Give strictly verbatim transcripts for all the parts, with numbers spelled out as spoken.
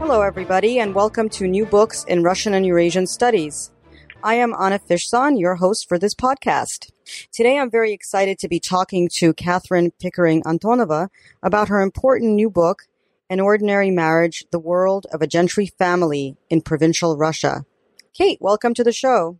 Hello, everybody, and welcome to New Books in Russian and Eurasian Studies. I am Anna Fishzon, your host for this podcast. Today, I'm very excited to be talking to Catherine Pickering Antonova about her important new book, An Ordinary Marriage, The World of a Gentry Family in Provincial Russia. Kate, welcome to the show.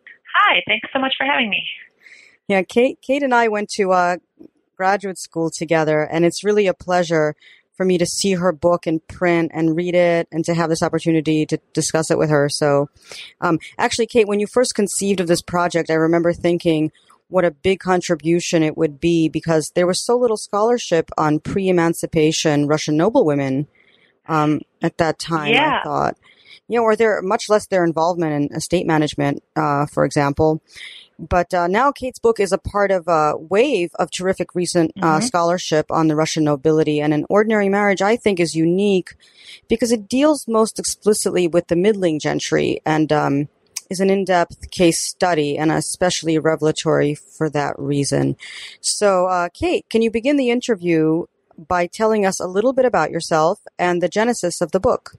Hi, thanks so much for having me. Yeah, Kate, Kate and I went to uh, graduate school together, and it's really a pleasure for me to see her book in print and read it and to have this opportunity to discuss it with her. So um, actually, Kate, when you first conceived of this project, I remember thinking what a big contribution it would be because there was so little scholarship on pre-emancipation Russian noblewomen um, at that time, yeah. I thought. You know, or there much less their involvement in estate management, uh, for example. But uh, now Kate's book is a part of a wave of terrific recent uh, mm-hmm. scholarship on the Russian nobility. And An Ordinary Marriage, I think, is unique because it deals most explicitly with the middling gentry and um, is an in-depth case study and especially revelatory for that reason. So, uh, Kate, can you begin the interview by telling us a little bit about yourself and the genesis of the book?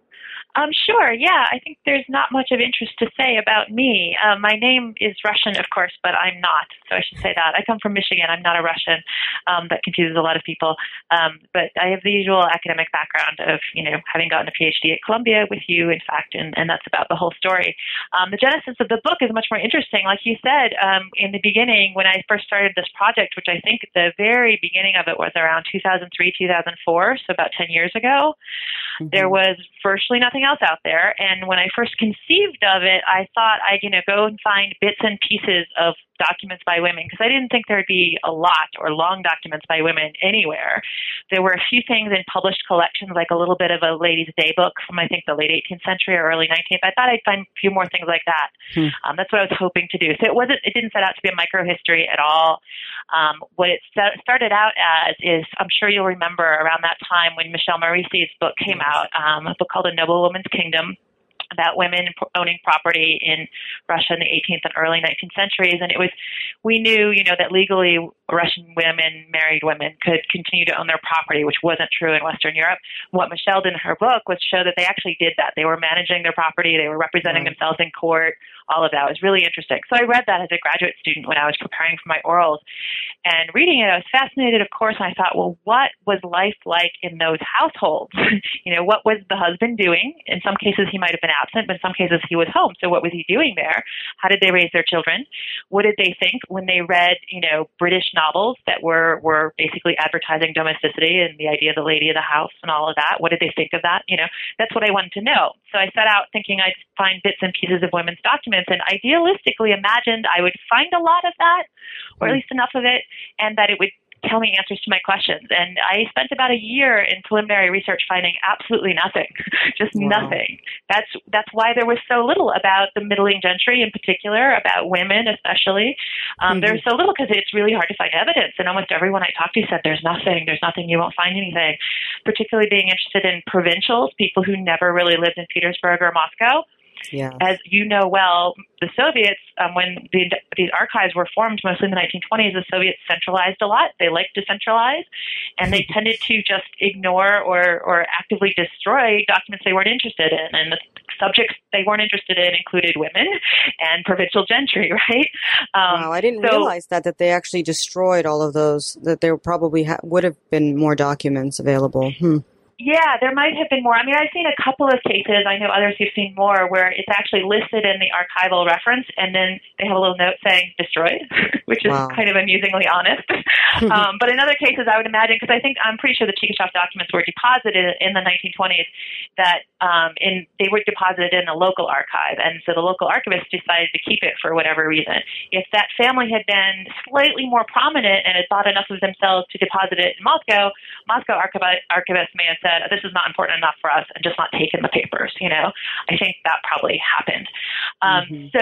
Um, sure, yeah. I think there's not much of interest to say about me. Uh, my name is Russian, of course, but I'm not, so I should say that. I come from Michigan. I'm not a Russian. Um, that confuses a lot of people. Um, but I have the usual academic background of, you know, having gotten a PhD at Columbia with you, in fact, and, and that's about the whole story. Um, the genesis of the book is much more interesting. Like you said, um, in the beginning, when I first started this project, which I think the very beginning of it was around two thousand three, two thousand four, so about ten years ago, mm-hmm. there was virtually nothing else out there. And when I first conceived of it, I thought I'd, you know, go and find bits and pieces of documents by women because I didn't think there'd be a lot or long documents by women anywhere. There were a few things in published collections, like a little bit of a ladies' day book from, I think, the late eighteenth century or early nineteenth. I thought I'd find a few more things like that. Hmm. Um, that's what I was hoping to do. So it wasn't, it didn't set out to be a microhistory at all. Um, what it st- started out as is, I'm sure you'll remember around that time when Michelle Morisi's book came out, um, a book called A Noble Woman's Kingdom, about women owning property in Russia in the eighteenth and early nineteenth centuries. And it was, we knew, you know, that legally Russian women, married women, could continue to own their property, which wasn't true in Western Europe. What Michelle did in her book was show that they actually did that. They were managing their property. They were representing right. themselves in court. All of that was really interesting. So I read that as a graduate student when I was preparing for my orals. And reading it, I was fascinated, of course, and I thought, well, what was life like in those households? You know, what was the husband doing? In some cases, he might have been absent, but in some cases, he was home. So what was he doing there? How did they raise their children? What did they think when they read, you know, British novels that were, were basically advertising domesticity and the idea of the lady of the house and all of that? What did they think of that? You know, that's what I wanted to know. So I set out thinking I'd find bits and pieces of women's documents and idealistically imagined I would find a lot of that, or at least enough of it, and that it would tell me answers to my questions. And I spent about a year in preliminary research finding absolutely nothing, just wow. nothing. That's that's why there was so little about the middling gentry in particular, about women especially. Um, mm-hmm. There's so little because it's really hard to find evidence. And almost everyone I talked to said, there's nothing, there's nothing, you won't find anything. Particularly being interested in provincials, people who never really lived in Petersburg or Moscow. Yeah. As you know well, the Soviets, um, when the, these archives were formed, mostly in the nineteen twenties, the Soviets centralized a lot. They liked to centralize, and they tended to just ignore or, or actively destroy documents they weren't interested in. And the subjects they weren't interested in included women and provincial gentry, right? Um, wow, I didn't so, realize that, that they actually destroyed all of those, that there probably ha- would have been more documents available. Hmm. Yeah, there might have been more. I mean, I've seen a couple of cases, I know others who've seen more, where it's actually listed in the archival reference, and then they have a little note saying destroyed, which is wow. kind of amusingly honest. um, but in other cases, I would imagine, because I think, I'm pretty sure the Chikashov documents were deposited in the nineteen twenties, that um, in, they were deposited in a local archive, and so the local archivist decided to keep it for whatever reason. If that family had been slightly more prominent and had thought enough of themselves to deposit it in Moscow, Moscow archiv- archivist may have said, this is not important enough for us, and just not taken the papers, you know. I think that probably happened. Um, mm-hmm. So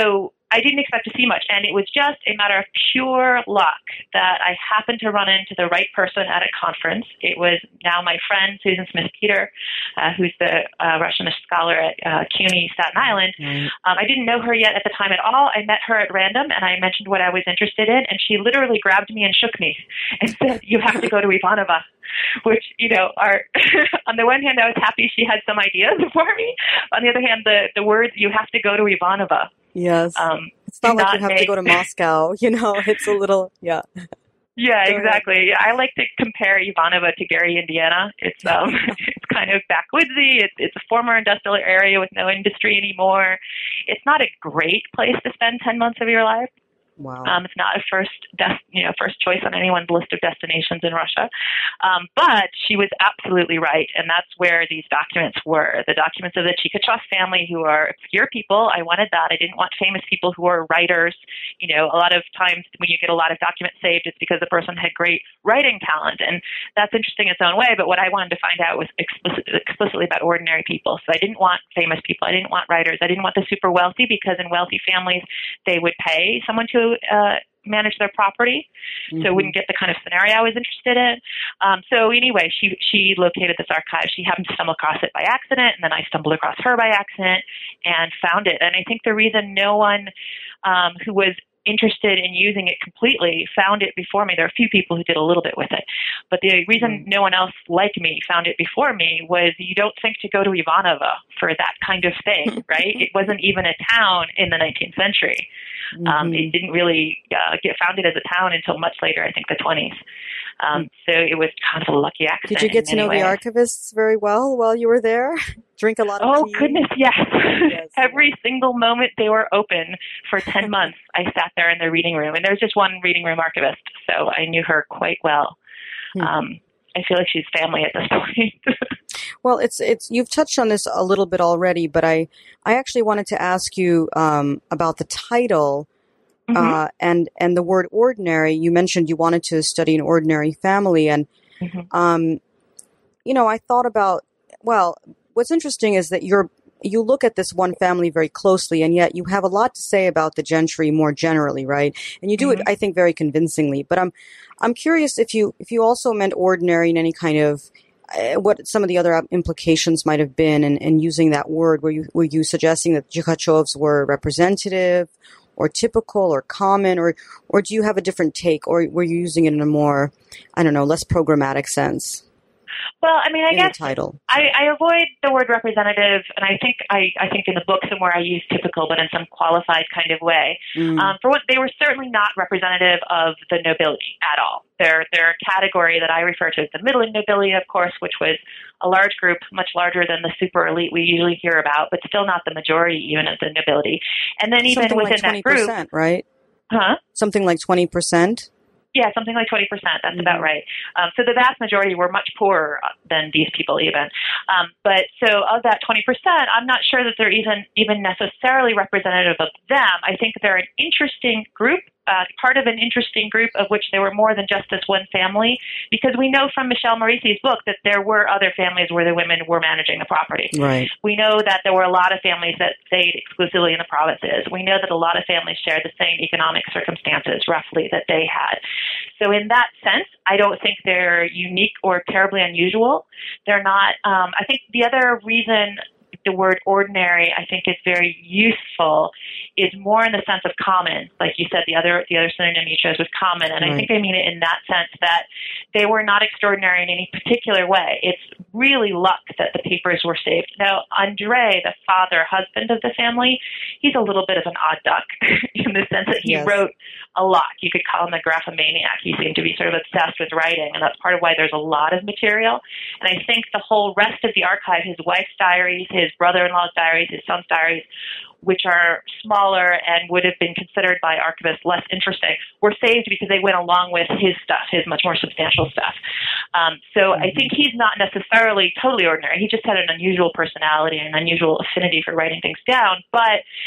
I didn't expect to see much, and it was just a matter of pure luck that I happened to run into the right person at a conference. It was now my friend, Susan Smith-Peter, uh, who's the uh, Russian scholar at uh, CUNY Staten Island. Mm. Um, I didn't know her yet at the time at all. I met her at random, and I mentioned what I was interested in, and she literally grabbed me and shook me and said, "You have to go to Ivanova." Which, you know, are on the one hand, I was happy she had some ideas for me. On the other hand, the, the words, "you have to go to Ivanova." Yes. Um, it's not like not you have make... to go to Moscow, you know, it's a little, yeah. Yeah, exactly. I like to compare Ivanova to Gary, Indiana. It's um, it's kind of backwoodsy. It's it's a former industrial area with no industry anymore. It's not a great place to spend ten months of your life. Wow. Um, it's not a first, des- you know, first choice on anyone's list of destinations in Russia. Um, but she was absolutely right, and that's where these documents were. The documents of the Chikatov family, who are obscure people. I wanted that. I didn't want famous people who are writers. You know, a lot of times when you get a lot of documents saved, it's because the person had great writing talent, and that's interesting in its own way. But what I wanted to find out was explicit, explicitly about ordinary people. So I didn't want famous people. I didn't want writers. I didn't want the super wealthy, because in wealthy families, they would pay someone to Uh, manage their property, mm-hmm. so wouldn't get the kind of scenario I was interested in. Um, so anyway, she she located this archive. She happened to stumble across it by accident, and then I stumbled across her by accident and found it. And I think the reason no one um, who was interested in using it completely found it before me. There are a few people who did a little bit with it, but the reason no one else like me found it before me was you don't think to go to Ivanova for that kind of thing, right? It wasn't even a town in the nineteenth century. Mm-hmm. Um, it didn't really uh, get founded as a town until much later, I think the twenties. Um, so it was kind of a lucky accident. Did you get to know ways. the archivists very well while you were there? Drink a lot of oh, tea? Oh, goodness, yes. yes. Every single moment they were open for ten months, I sat there in the reading room. And there was just one reading room archivist, so I knew her quite well. Hmm. Um, I feel like she's family at this point. Well, it's it's you've touched on this a little bit already, but I, I actually wanted to ask you um, about the title. Mm-hmm. Uh, and, and the word ordinary. You mentioned you wanted to study an ordinary family. And, mm-hmm. um, you know, I thought about, well, what's interesting is that you're, you look at this one family very closely, and yet you have a lot to say about the gentry more generally, right? And you do mm-hmm. it, I think, very convincingly. But I'm, I'm curious if you, if you also meant ordinary in any kind of, uh, what some of the other implications might have been in, in using that word. Were you, were you suggesting that Chikachevs were representative, or typical, or common, or or do you have a different take, or were you using it in a more, I don't know, less programmatic sense? Well, I mean, I guess title. I, I avoid the word representative, and I think I, I think in the book somewhere I use typical, but in some qualified kind of way. Mm. Um, for what they were certainly not representative of the nobility at all. They're they're a category that I refer to as the middling nobility, of course, which was a large group, much larger than the super elite we usually hear about, but still not the majority even of the nobility. And then even Something within like that group, right? Huh? Something like twenty percent. Yeah, something like twenty percent. That's mm-hmm. about right. Um, so the vast majority were much poorer than these people even. Um, but so of that twenty percent, I'm not sure that they're even, even necessarily representative of them. I think they're an interesting group, uh, part of an interesting group of which there were more than just this one family, because we know from Michelle Morisi's book that there were other families where the women were managing the property. Right. We know that there were a lot of families that stayed exclusively in the provinces. We know that a lot of families shared the same economic circumstances, roughly, that they had. So in that sense, I don't think they're unique or terribly unusual. They're not, um, I think the other reason the word ordinary, I think, is very useful is more in the sense of common. Like you said, the other the other synonym you chose was common. And right. I think I mean it in that sense that they were not extraordinary in any particular way. It's really luck that the papers were saved. Now, Andre, the father, husband of the family, he's a little bit of an odd duck in the sense that he yes. wrote a lot. You could call him a graphomaniac. He seemed to be sort of obsessed with writing, and that's part of why there's a lot of material. And I think the whole rest of the archive, his wife's diaries, his brother-in-law's diaries, his son's diaries, which are smaller and would have been considered by archivists less interesting, were saved because they went along with his stuff, his much more substantial stuff. Um, so mm-hmm. I think he's not necessarily totally ordinary. He just had an unusual personality and an unusual affinity for writing things down. But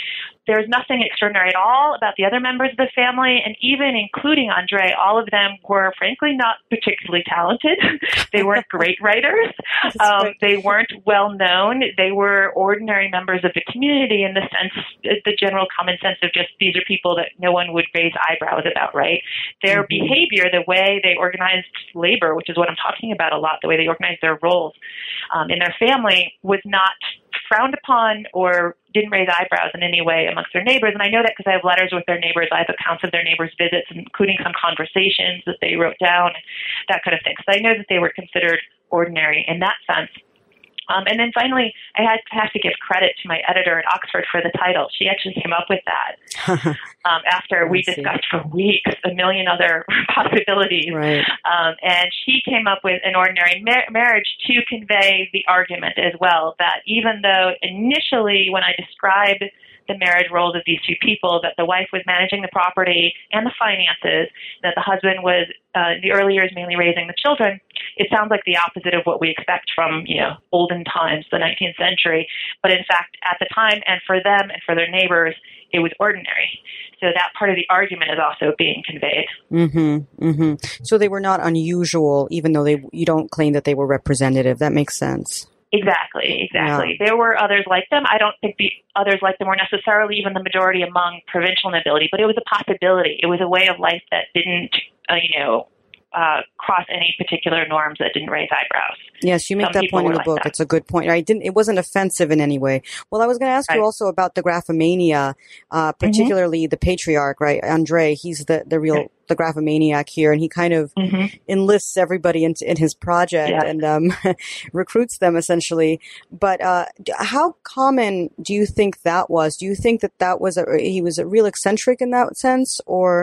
there's nothing extraordinary at all about the other members of the family, and even including Andre, all of them were frankly not particularly talented. They weren't great writers. Um, they weren't well known. They were ordinary members of the community in the sense, the general common sense of just these are people that no one would raise eyebrows about, right? Their mm-hmm. behavior, the way they organized labor, which is what I'm talking about a lot, the way they organized their roles um, in their family was not frowned upon or didn't raise eyebrows in any way amongst their neighbors. And I know that because I have letters with their neighbors. I have accounts of their neighbors' visits, including some conversations that they wrote down, that kind of thing. So I know that they were considered ordinary in that sense. Um, and then finally, I had to have to give credit to my editor at Oxford for the title. She actually came up with that um, after we discussed for weeks a million other possibilities. Right. Um, and she came up with An Ordinary Mar- Marriage to convey the argument as well, that even though initially when I described the marriage roles of these two people, that the wife was managing the property and the finances, that the husband was uh, in the early years mainly raising the children, it sounds like the opposite of what we expect from, you know, olden times, the nineteenth century. But in fact, at the time and for them and for their neighbors, it was ordinary. So that part of the argument is also being conveyed. Mm-hmm. Mm-hmm. So they were not unusual, even though they you don't claim that they were representative. That makes sense. Exactly, exactly. Yeah. There were others like them. I don't think the others like them were necessarily even the majority among provincial nobility, but it was a possibility. It was a way of life that didn't, uh, you know, uh, cross any particular norms, that didn't raise eyebrows. Yes, you make Some that point in the like book. That. It's a good point. I didn't. It wasn't offensive in any way. Well, I was going to ask right. you also about the graphomania, uh, particularly mm-hmm. the patriarch, right? Andre, he's the the real. Right. the graphomaniac here, and he kind of mm-hmm. enlists everybody into in his project yeah. and um, recruits them essentially. But uh, how common do you think that was? Do you think that that was a, he was a real eccentric in that sense, or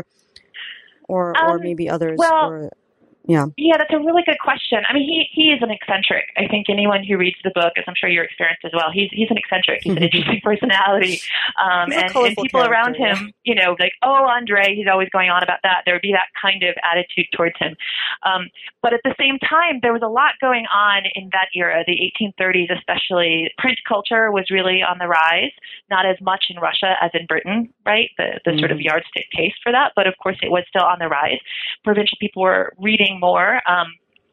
or um, or maybe others? Well, or, yeah, yeah, that's a really good question. I mean, he he is an eccentric. I think anyone who reads the book, as I'm sure you're experienced as well, he's he's an eccentric. He's an interesting personality, um, and, and people around him, you know, like, oh, Andre, he's always going on about that. There would be that kind of attitude towards him. Um, but at the same time, there was a lot going on in that era, the eighteen thirties especially. Print culture was really on the rise, not as much in Russia as in Britain, right? The the mm. sort of yardstick case for that, but of course it was still on the rise. Provincial people were reading more, um,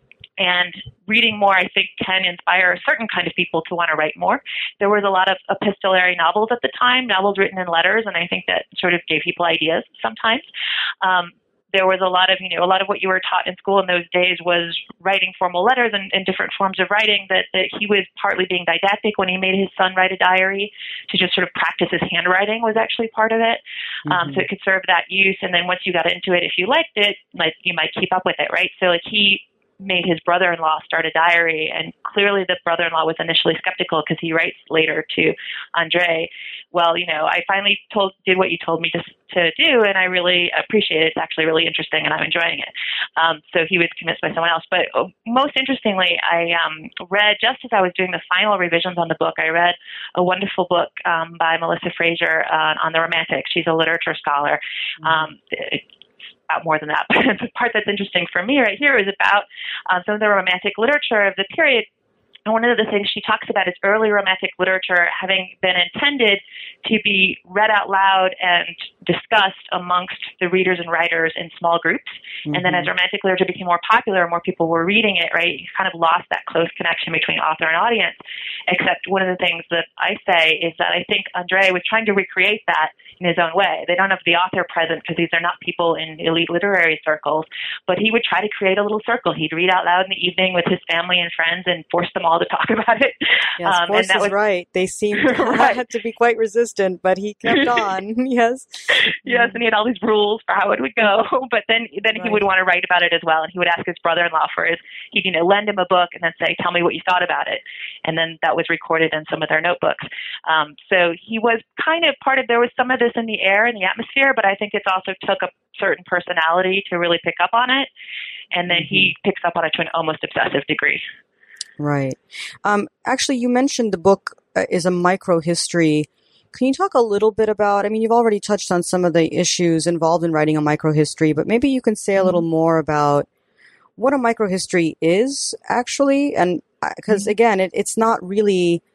and reading more, I think, can inspire a certain kind of people to want to write more. There was a lot of epistolary novels at the time, novels written in letters, and I think that sort of gave people ideas sometimes. Um, there was a lot of, you know, a lot of what you were taught in school in those days was writing formal letters and, and different forms of writing, that, that he was partly being didactic when he made his son write a diary to just sort of practice his handwriting was actually part of it. Mm-hmm. Um, so it could serve that use. And then once you got into it, if you liked it, like you might keep up with it, right? So like he made his brother-in-law start a diary, and clearly the brother-in-law was initially skeptical because he writes later to Andre, well, you know, I finally told did what you told me to, to do, and I really appreciate it. It's actually really interesting, and I'm enjoying it. Um, so he was convinced by someone else. But most interestingly, I um, read, just as I was doing the final revisions on the book, I read a wonderful book um, by Melissa Fraser uh, on the Romantics. She's a literature scholar. Mm-hmm. Um, it, about more than that. But the part that's interesting for me right here is about um, some of the romantic literature of the period. And one of the things she talks about is early romantic literature having been intended to be read out loud and discussed amongst the readers and writers in small groups. Mm-hmm. And then as romantic literature became more popular, more people were reading it, right? You kind of lost that close connection between author and audience. Except one of the things that I say is that I think Andre was trying to recreate that in his own way. They don't have the author present because these are not people in elite literary circles, but he would try to create a little circle. He'd read out loud in the evening with his family and friends and force them all to talk about it. Yes, um, force and that is was, right. They seemed right. to be quite resistant, but he kept on. Yes. Yes, and he had all these rules for how it would go. But then then right. he would want to write about it as well, and he would ask his brother-in-law for his, he'd, you know, lend him a book and then say, tell me what you thought about it. And then that was recorded in some of their notebooks. Um, so he was kind of part of, there was some of this in the air, in the atmosphere, but I think it also took a certain personality to really pick up on it. And then mm-hmm. he picks up on it to an almost obsessive degree. Right. Um, actually, you mentioned the book uh, is a microhistory. Can you talk a little bit about, I mean, you've already touched on some of the issues involved in writing a microhistory, but maybe you can say a little more about what a microhistory is actually. And because, mm-hmm. again, it, it's not really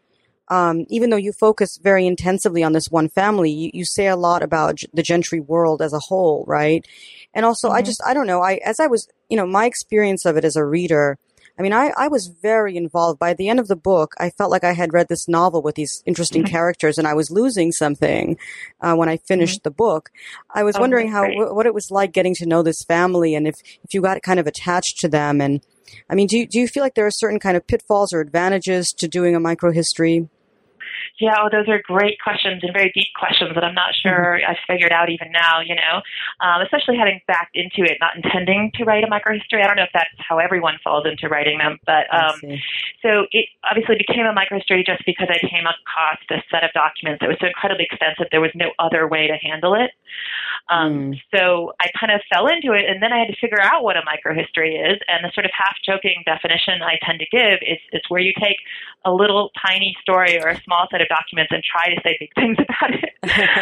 um, even though you focus very intensively on this one family, you, you say a lot about g- the Gentry world as a whole, right? And also, mm-hmm. I just, I don't know, I, as I was, you know, my experience of it as a reader, I mean, I, I was very involved. By the end of the book, I felt like I had read this novel with these interesting mm-hmm. characters, and I was losing something uh, when I finished mm-hmm. the book. I was oh, wondering how w- what it was like getting to know this family, and if, if you got kind of attached to them. And I mean, do you, do you feel like there are certain kind of pitfalls or advantages to doing a microhistory? Yeah, oh, those are great questions and very deep questions that I'm not sure mm-hmm. I've figured out even now, you know, um, especially having backed into it, not intending to write a microhistory. I don't know if that's how everyone falls into writing them, but um, so it obviously became a microhistory just because I came across this set of documents that was so incredibly extensive, there was no other way to handle it. Um, mm. So I kind of fell into it, and then I had to figure out what a microhistory is, and the sort of half-joking definition I tend to give is it's where you take a little tiny story or a small set of documents and try to say big things about it.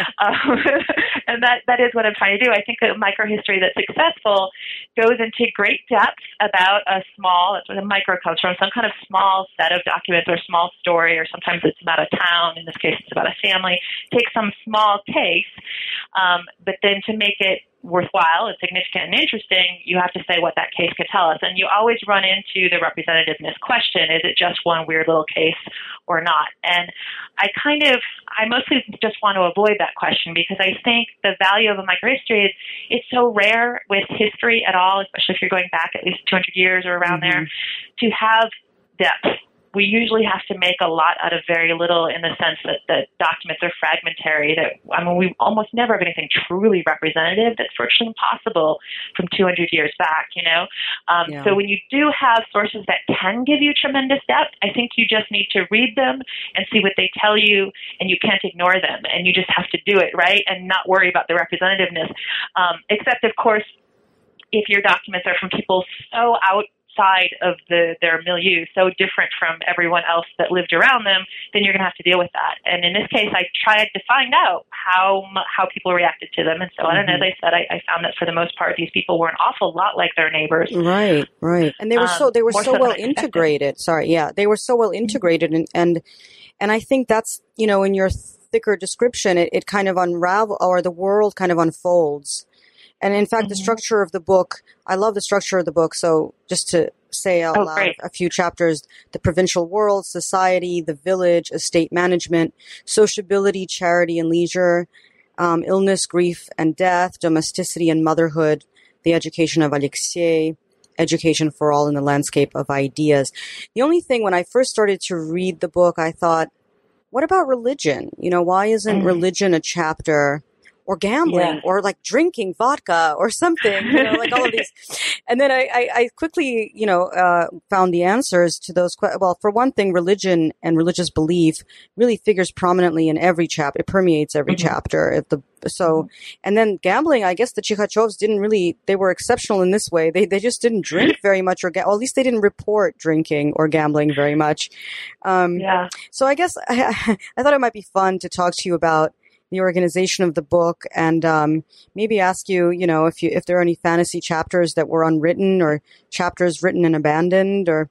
um, and that, that is what I'm trying to do. I think a microhistory that's successful goes into great depth about a small, that's where the micro comes from, some kind of small set of documents or small story, or sometimes it's about a town. In this case, it's about a family. Take some small case, um, but then to make it worthwhile and significant and interesting, you have to say what that case could tell us. And you always run into the representativeness question. Is it just one weird little case or not? And I kind of, I mostly just want to avoid that question because I think the value of a microhistory is it's so rare with history at all, especially if you're going back at least two hundred years or around mm-hmm. there, to have depth. We usually have to make a lot out of very little in the sense that the documents are fragmentary. That I mean, we almost never have anything truly representative. That's virtually impossible from two hundred years back, you know? Um, yeah. So when you do have sources that can give you tremendous depth, I think you just need to read them and see what they tell you, and you can't ignore them, and you just have to do it, right? And not worry about the representativeness. Um, except, of course, if your documents are from people so out side of the their milieu, so different from everyone else that lived around them, then you're going to have to deal with that. And in this case, I tried to find out how how people reacted to them and so on. Mm-hmm. And as I said, I, I found that for the most part, these people were an awful lot like their neighbors. Right, right. And they were um, so they were so, so well integrated. Sorry, yeah, they were so well integrated, mm-hmm. and and and I think that's, you know, in your thicker description, it, it kind of unravel, or the world kind of unfolds. And in fact, mm-hmm. the structure of the book, I love the structure of the book. So just to say out oh, loud great. a few chapters, the provincial world, society, the village, estate management, sociability, charity and leisure, um, illness, grief and death, domesticity and motherhood, the education of Alexei, education for all in the landscape of ideas. The only thing when I first started to read the book, I thought, what about religion? You know, why isn't mm. religion a chapter? Or gambling, yeah. or like drinking vodka, or something, you know, like all of these. And then I, I, I quickly, you know, uh, found the answers to those questions. Well, for one thing, religion and religious belief really figures prominently in every chapter. It permeates every mm-hmm. chapter. If the so, mm-hmm. and then gambling. I guess the Chikhachovs didn't really. They were exceptional in this way. They they just didn't drink very much, or ga- well, at least they didn't report drinking or gambling very much. Um, yeah. So I guess I, I thought it might be fun to talk to you about the organization of the book, and um, maybe ask you, you know, if you if there are any fantasy chapters that were unwritten, or chapters written and abandoned, or.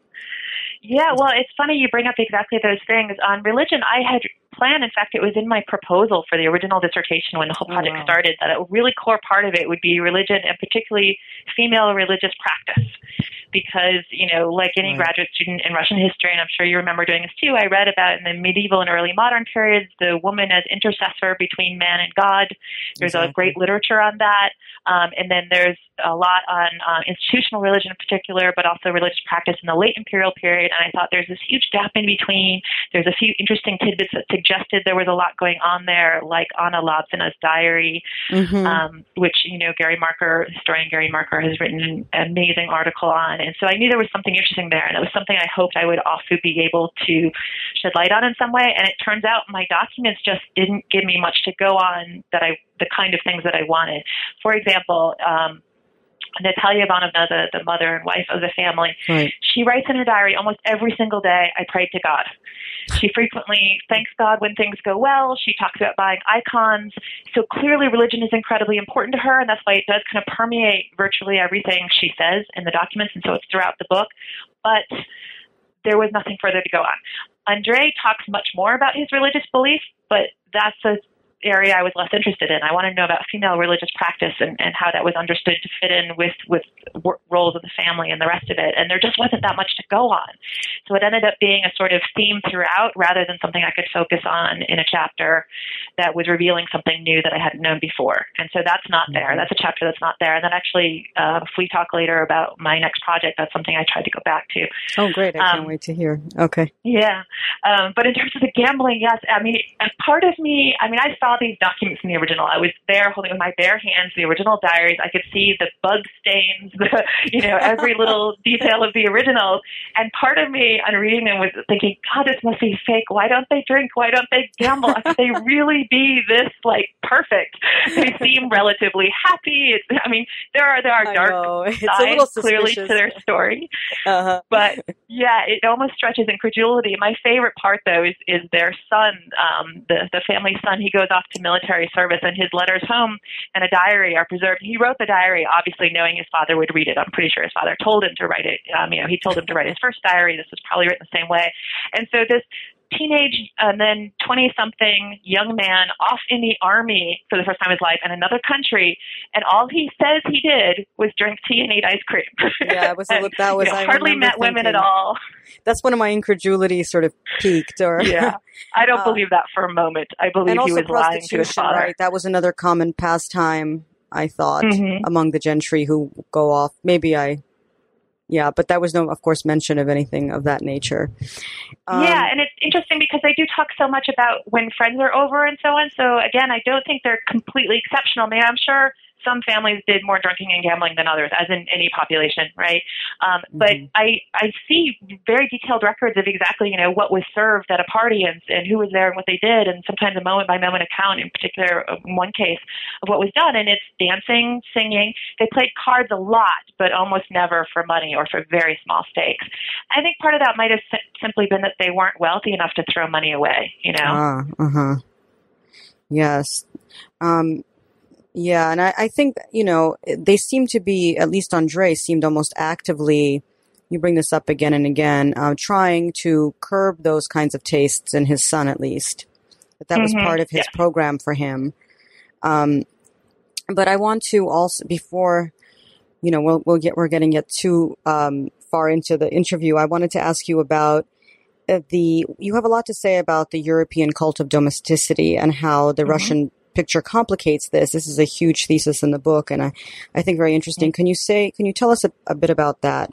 Yeah, well, it's funny you bring up exactly those things. On religion, I had planned, in fact, it was in my proposal for the original dissertation when the whole project oh, wow. started, that a really core part of it would be religion, and particularly female religious practice. Because, you know, like any right. graduate student in Russian history, and I'm sure you remember doing this too, I read about in the medieval and early modern periods, the woman as intercessor between man and God. There's exactly. a great literature on that. Um, and then there's a lot on uh, institutional religion in particular, but also religious practice in the late imperial period. And I thought there's this huge gap in between. There's a few interesting tidbits that suggested there was a lot going on there, like Anna Labzina's diary, mm-hmm. um, which, you know, Gary Marker, historian Gary Marker, has written an amazing article on. And so I knew there was something interesting there, and it was something I hoped I would also be able to shed light on in some way. And it turns out my documents just didn't give me much to go on, that I, the kind of things that I wanted. For example, um, Natalia Ivanovna, the, the mother and wife of the family, right. she writes in her diary almost every single day, I prayed to God. She frequently thanks God when things go well. She talks about buying icons. So clearly religion is incredibly important to her, and that's why it does kind of permeate virtually everything she says in the documents, and so it's throughout the book. But there was nothing further to go on. Andrei talks much more about his religious belief, but that's a area I was less interested in. I wanted to know about female religious practice and, and how that was understood to fit in with, with w- roles of the family and the rest of it. And there just wasn't that much to go on. So it ended up being a sort of theme throughout rather than something I could focus on in a chapter that was revealing something new that I hadn't known before. And so that's not there. That's a chapter that's not there. And then actually, uh, if we talk later about my next project, that's something I tried to go back to. Oh, great. I um, can't wait to hear. Okay. Yeah. Um, but in terms of the gambling, yes. I mean, a part of me, I mean, I saw these documents in the original. I was there holding with my bare hands the original diaries. I could see the bug stains, the, you know, every little detail of the originals. And part of me on reading them was thinking, God, this must be fake. Why don't they drink? Why don't they gamble? Could they really be this, like, perfect? They seem relatively happy. It's, I mean, there are there are dark sides clearly to their story. Uh-huh. But, yeah, it almost stretches incredulity. My favorite part, though, is, is their son, um, the, the family son. He goes off to military service, and his letters home and a diary are preserved. He wrote the diary, obviously knowing his father would read it. I'm pretty sure his father told him to write it. Um, you know, he told him to write his first diary. This was probably written the same way. And so this teenage and then twenty-something young man off in the army for the first time in his life in another country, and all he says he did was drink tea and eat ice cream. Yeah, it was and, that was you know, I hardly met thinking, women at all. That's when my incredulity sort of peaked. Or yeah, I don't uh, believe that for a moment. I believe he was lying to his father. Right, that was another common pastime, I thought, mm-hmm. among the gentry who go off. Maybe I. Yeah, but that was no, of course, mention of anything of that nature. Um, yeah, and it's interesting because they do talk so much about when friends are over and so on. So, again, I don't think they're completely exceptional. I mean, I'm sure some families did more drinking and gambling than others, as in any population, right? Um, mm-hmm. But I, I see very detailed records of exactly, you know, what was served at a party and, and who was there and what they did, and sometimes a moment-by-moment account, in particular, in one case, of what was done. And it's dancing, singing. They played cards a lot, but almost never for money or for very small stakes. I think part of that might have sim- simply been that they weren't wealthy enough to throw money away, you know? Ah, uh-huh. Yes. Um, Yeah, and I, I think, you know, they seem to be, at least Andrei seemed almost actively, you bring this up again and again, uh, trying to curb those kinds of tastes in his son, at least. That that mm-hmm. was part of his yeah. program for him. Um, but I want to also, before, you know, we'll, we'll get, we're getting get too um, far into the interview, I wanted to ask you about the, you have a lot to say about the European cult of domesticity and how the mm-hmm. Russian picture complicates this. This is a huge thesis in the book, and I, I think very interesting. Can you say, can you tell us a, a bit about that?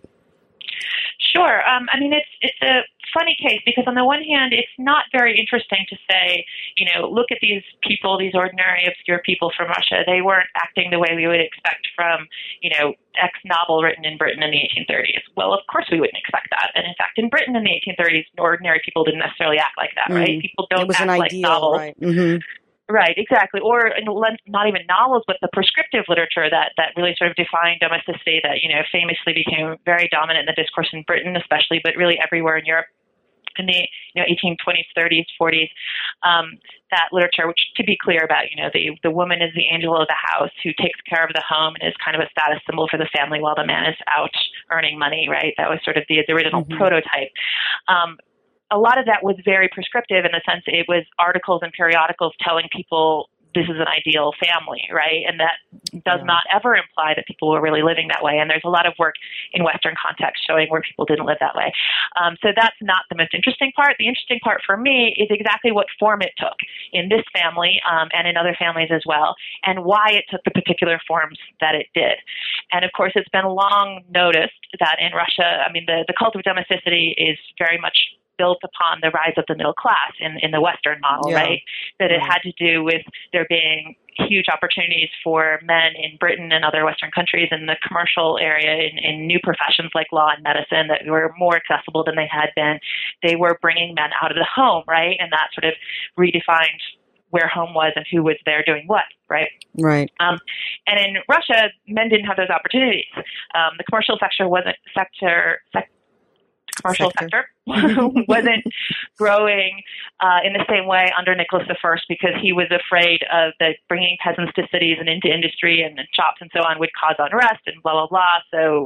Sure. Um, I mean, it's it's a funny case because on the one hand, it's not very interesting to say, you know, look at these people, these ordinary, obscure people from Russia. They weren't acting the way we would expect from, you know, X novel written in Britain in the eighteen thirties. Well, of course we wouldn't expect that. And in fact, in Britain in the eighteen thirties, ordinary people didn't necessarily act like that, right? Mm. People don't it was act an like ideal, novels. Right. Mm-hmm. Right, exactly. Or not even novels, but the prescriptive literature that, that really sort of defined domesticity that, you know, famously became very dominant in the discourse in Britain especially, but really everywhere in Europe in the you know eighteen twenties, thirties, forties. Um, that literature, which to be clear about, you know, the, the woman is the angel of the house who takes care of the home and is kind of a status symbol for the family while the man is out earning money, right? That was sort of the, the original mm-hmm. prototype. Um, A lot of that was very prescriptive in the sense it was articles and periodicals telling people this is an ideal family, right? And that does yeah. not ever imply that people were really living that way. And there's a lot of work in Western context showing where people didn't live that way. Um, so that's not the most interesting part. The interesting part for me is exactly what form it took in this family um, and in other families as well, and why it took the particular forms that it did. And of course, it's been long noticed that in Russia, I mean, the, the cult of domesticity is very much built upon the rise of the middle class in, in the Western model, yeah. right? That it had to do with there being huge opportunities for men in Britain and other Western countries in the commercial area in, in new professions like law and medicine that were more accessible than they had been. They were bringing men out of the home, right? And that sort of redefined where home was and who was there doing what, right? Right. Um, and in Russia, men didn't have those opportunities. Um, the commercial sector wasn't sector, sector commercial sector, sector wasn't growing uh, in the same way under Nicholas the First because he was afraid of the bringing peasants to cities and into industry and, and shops and so on would cause unrest and blah, blah, blah. So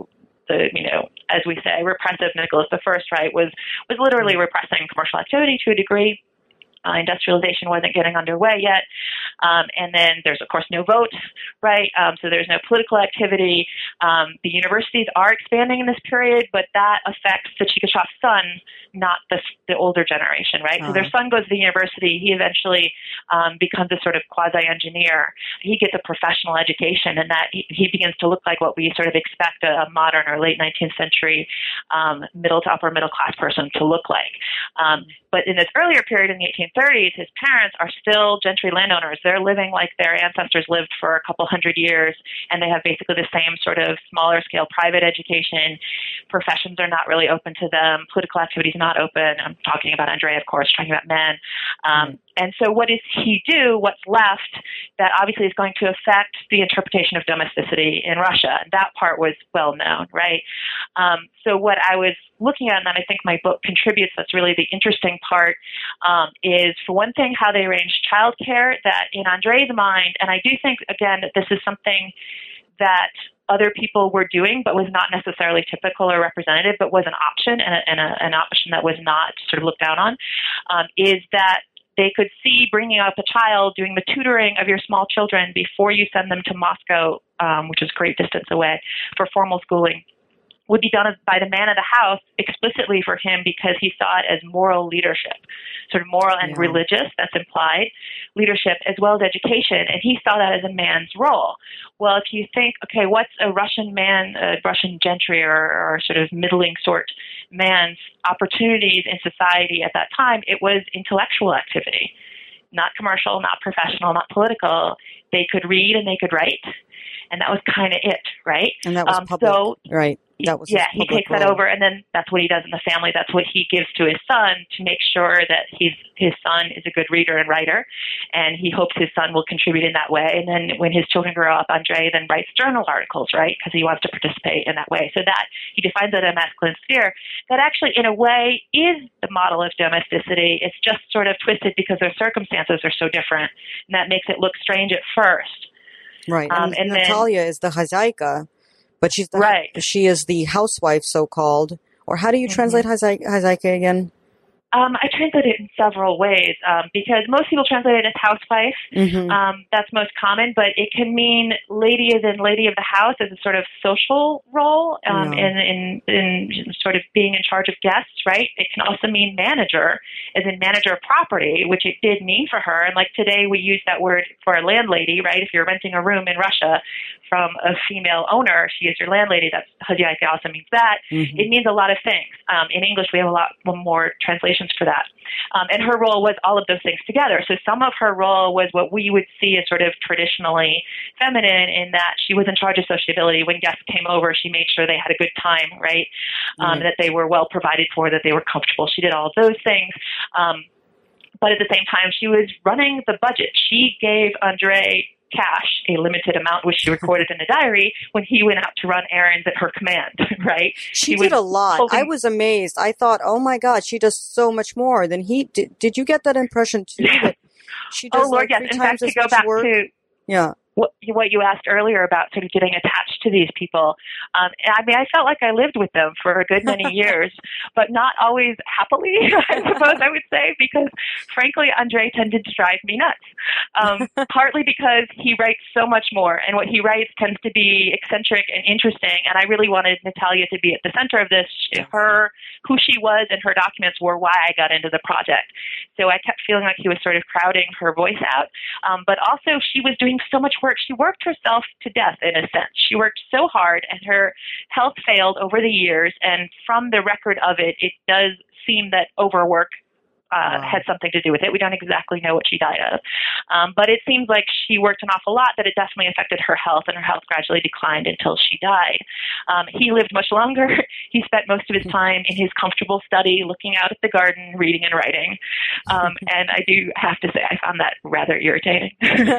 the, you know, as we say, repressive Nicholas the First, right, was, was literally repressing commercial activity to a degree. Uh, industrialization wasn't getting underway yet. Um, and then there's, of course, no vote, right? Um, so there's no political activity. Um, the universities are expanding in this period, but that affects the Chickasaw son, not the, the older generation, right? Uh-huh. So their son goes to the university. He eventually um, becomes a sort of quasi-engineer. He gets a professional education, and that he, he begins to look like what we sort of expect a, a modern or late nineteenth century um, middle to upper middle class person to look like. Um, but in this earlier period in the eighteen thirties, his parents are still gentry landowners. They're living like their ancestors lived for a couple hundred years, and they have basically the same sort of smaller scale private education. Professions are not really open to them. Political activity is not open. I'm talking about Andrei, of course, talking about men. Um, mm. And so what does he do? What's left that obviously is going to affect the interpretation of domesticity in Russia? And that part was well known, right? Um, so what I was looking at, and I think my book contributes, that's really the interesting part, um, is for one thing, how they arranged childcare, that in Andrei's mind, and I do think, again, that this is something that other people were doing, but was not necessarily typical or representative, but was an option and, a, and a, an option that was not sort of looked down on, um, is that they could see bringing up a child, doing the tutoring of your small children before you send them to Moscow, um, which is a great distance away, for formal schooling, would be done by the man of the house explicitly for him because he saw it as moral leadership, sort of moral and yeah. religious, that's implied, leadership as well as education. And he saw that as a man's role. Well, if you think, okay, what's a Russian man, a Russian gentry or, or sort of middling sort man's opportunities in society at that time, it was intellectual activity, not commercial, not professional, not political. They could read and they could write. And that was kind of it, right? And that was um, public, so, right? That was yeah, he takes role. that over, and then that's what he does in the family. That's what he gives to his son to make sure that he's, his son is a good reader and writer, and he hopes his son will contribute in that way. And then when his children grow up, Andrei then writes journal articles, right, because he wants to participate in that way. So that he defines it as a masculine sphere that actually, in a way, is the model of domesticity. It's just sort of twisted because their circumstances are so different, and that makes it look strange at first. Right, and, um, and Natalia then, is the hazaika, but she's the, right. she is the housewife, so-called. Or how do you translate mm-hmm. hazaika again? Um, I translate it in several ways um, because most people translate it as housewife. Mm-hmm. Um, that's most common, but it can mean lady as in lady of the house as a sort of social role um, no. in, in, in sort of being in charge of guests, right? It can also mean manager as in manager of property, which it did mean for her. And like today we use that word for a landlady, right? If you're renting a room in Russia from a female owner, she is your landlady. That's hazaika also means that. Mm-hmm. It means a lot of things. Um, in English, we have a lot more translations for that. Um, and her role was all of those things together. So some of her role was what we would see as sort of traditionally feminine in that she was in charge of sociability. When guests came over, she made sure they had a good time, right? Um, mm-hmm. That they were well provided for, that they were comfortable. She did all of those things. Um, but at the same time, she was running the budget. She gave Andrei cash, a limited amount, which she recorded in the diary when he went out to run errands at her command, right? She, she did a lot. Holding... I was amazed. I thought, oh my God, she does so much more than he did. Did you get that impression too? That she does oh, Lord, like yes. three in times fact, to as go much back work? to yeah. what, what you asked earlier about sort of getting attached to these people. Um, I mean, I felt like I lived with them for a good many years, but not always happily, I suppose I would say, because frankly, Andrei tended to drive me nuts. Um, partly because he writes so much more, and what he writes tends to be eccentric and interesting, and I really wanted Natalia to be at the center of this. Her, who she was and her documents were why I got into the project. So I kept feeling like he was sort of crowding her voice out, um, but also she was doing so much work. She worked herself to death, in a sense. She worked so hard, and her health failed over the years, and from the record of it, it does seem that overwork Uh, wow. had something to do with it. We don't exactly know what she died of. Um, but it seems like she worked an awful lot, that it definitely affected her health, and her health gradually declined until she died. Um, he lived much longer. He spent most of his time in his comfortable study, looking out at the garden, reading and writing. Um, and I do have to say, I found that rather irritating.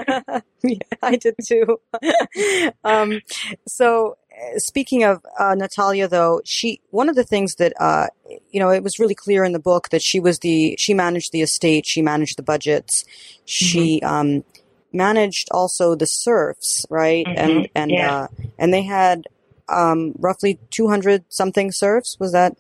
Yeah, I did too. um, so, Speaking of uh, Natalia, though, she one of the things that uh, you know, it was really clear in the book that she was the she managed the estate, she managed the budgets, she mm-hmm. um, managed also the serfs, right? Mm-hmm. And and yeah. uh, and they had um, roughly two hundred something serfs. Was that?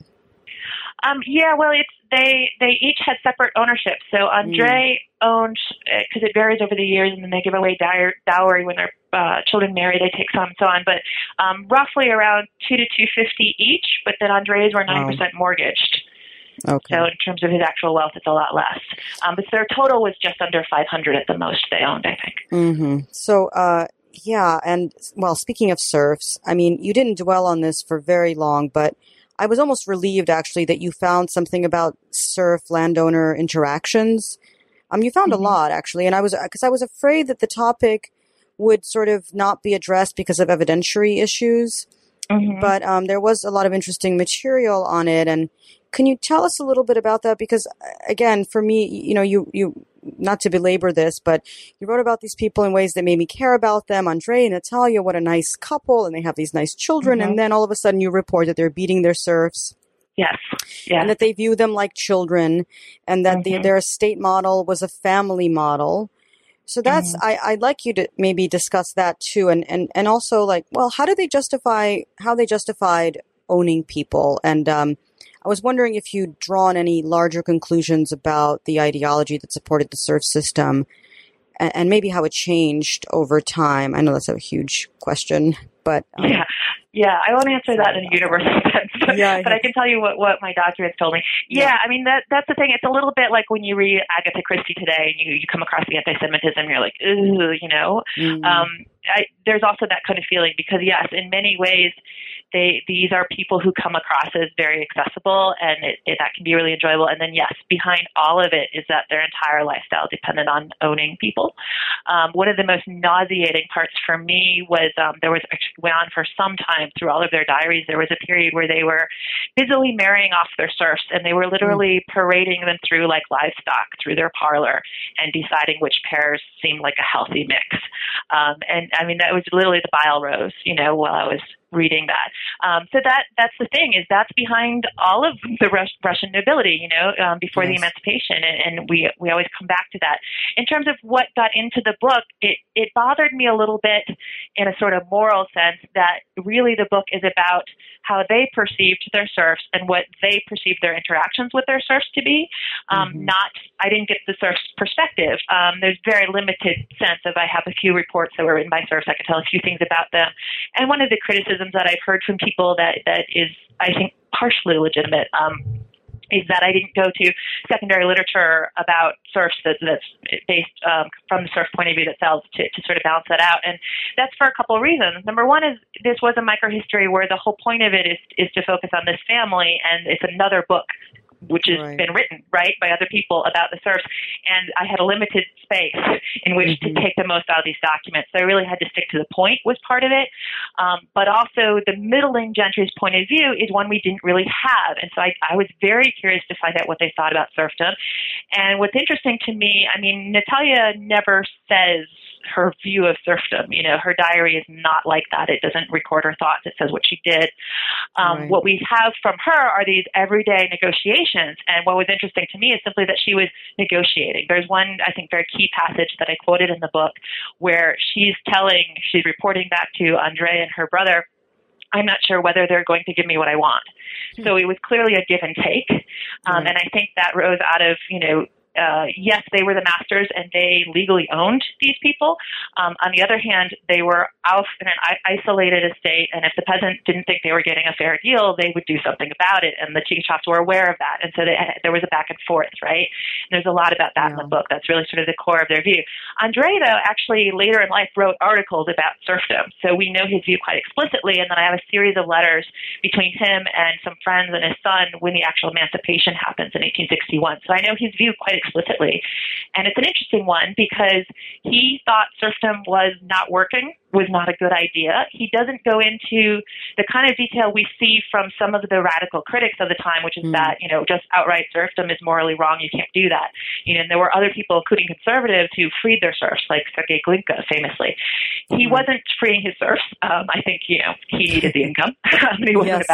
Um, yeah, well, it's they they each had separate ownership. So Andre mm. owned, because it varies over the years, and then they give away dow- dowry when their uh, children marry. They take some and so on, but um, roughly around two to two fifty each. But then Andre's were nine percent wow. mortgaged. Okay. So in terms of his actual wealth, it's a lot less. Um, but their total was just under five hundred at the most they owned, I think. Mm-hmm. So, uh, yeah, and well, speaking of serfs, I mean, you didn't dwell on this for very long, but I was almost relieved, actually, that you found something about serf landowner interactions. Um, you found mm-hmm. a lot, actually, and I was because I was afraid that the topic would sort of not be addressed because of evidentiary issues. Mm-hmm. But um, there was a lot of interesting material on it, and can you tell us a little bit about that? Because again, for me, you know, you you not to belabor this, but you wrote about these people in ways that made me care about them. Andre and Natalia, what a nice couple, and they have these nice children. Mm-hmm. And then all of a sudden you report that they're beating their serfs. Yes. Yeah. And that they view them like children, and that mm-hmm. the, their estate model was a family model. So that's, mm-hmm. I, I'd like you to maybe discuss that too. And, and, and also like, well, how do they justify, how they justified owning people? And, um, I was wondering if you'd drawn any larger conclusions about the ideology that supported the serf system, and, and maybe how it changed over time. I know that's a huge question, but um, yeah, yeah, I won't answer that in a universal sense, but, yeah, but I can tell you what, what my documents told me. Yeah, yeah, I mean that that's the thing. It's a little bit like when you read Agatha Christie today, and you you come across the anti-Semitism, you're like, ooh, you know. Mm-hmm. Um, I, there's also that kind of feeling because yes, in many ways. They, these are people who come across as very accessible, and it, it, that can be really enjoyable. And then, yes, behind all of it is that their entire lifestyle depended on owning people. Um, one of the most nauseating parts for me was um, there was actually went on for some time through all of their diaries. There was a period where they were busily marrying off their serfs, and they were literally mm. parading them through like livestock through their parlor and deciding which pairs seemed like a healthy mix. Um, and I mean, that was literally the bile rose, you know, while I was reading that. Um, so that that's the thing is that's behind all of the Rus- Russian nobility, you know, um, before yes. the emancipation. And, and we we always come back to that. In terms of what got into the book, it, it bothered me a little bit in a sort of moral sense that really the book is about how they perceived their serfs and what they perceived their interactions with their serfs to be. Um, mm-hmm. Not, I didn't get the serfs' perspective. Um, there's very limited sense of I have a few reports that were written by serfs. I can tell a few things about them. And one of the criticisms that I've heard from people that, that is, I think, partially legitimate, um, is that I didn't go to secondary literature about serfs that, that's based um, from the serf point of view themselves to, to sort of balance that out. And that's for a couple of reasons. Number one is this was a microhistory where the whole point of it is, is to focus on this family, and it's another book which has right. been written, right, by other people about the serfs. And I had a limited space in which mm-hmm. to take the most out of these documents. So I really had to stick to the point was part of it. Um, but also the middling gentry's point of view is one we didn't really have. And so I, I was very curious to find out what they thought about serfdom. And what's interesting to me, I mean, Natalia never says her view of serfdom. You know, her diary is not like that. It doesn't record her thoughts. It says what she did. Um, right. What we have from her are these everyday negotiations. And what was interesting to me is simply that she was negotiating. There's one, I think, very key passage that I quoted in the book where she's telling, she's reporting back to Andre and her brother, I'm not sure whether they're going to give me what I want. Mm-hmm. So it was clearly a give and take. Um, right. And I think that rose out of, you know, Uh, yes, they were the masters and they legally owned these people. Um, on the other hand, they were out in an isolated estate, and if the peasant didn't think they were getting a fair deal, they would do something about it, and the Chinchofs were aware of that. And so they, there was a back and forth, right? And there's a lot about that yeah. in the book. That's really sort of the core of their view. Andre, though, actually later in life wrote articles about serfdom, so we know his view quite explicitly, and then I have a series of letters between him and some friends and his son when the actual emancipation happens in eighteen sixty-one. So I know his view quite explicitly. And it's an interesting one because he thought serfdom was not working, was not a good idea. He doesn't go into the kind of detail we see from some of the radical critics of the time, which is mm. that, you know, just outright serfdom is morally wrong. You can't do that. You know, and there were other people, including conservatives, who freed their serfs, like Sergei Glinka, famously. He mm. wasn't freeing his serfs. Um, I think, you know, he needed the income. He wasn't yes. about to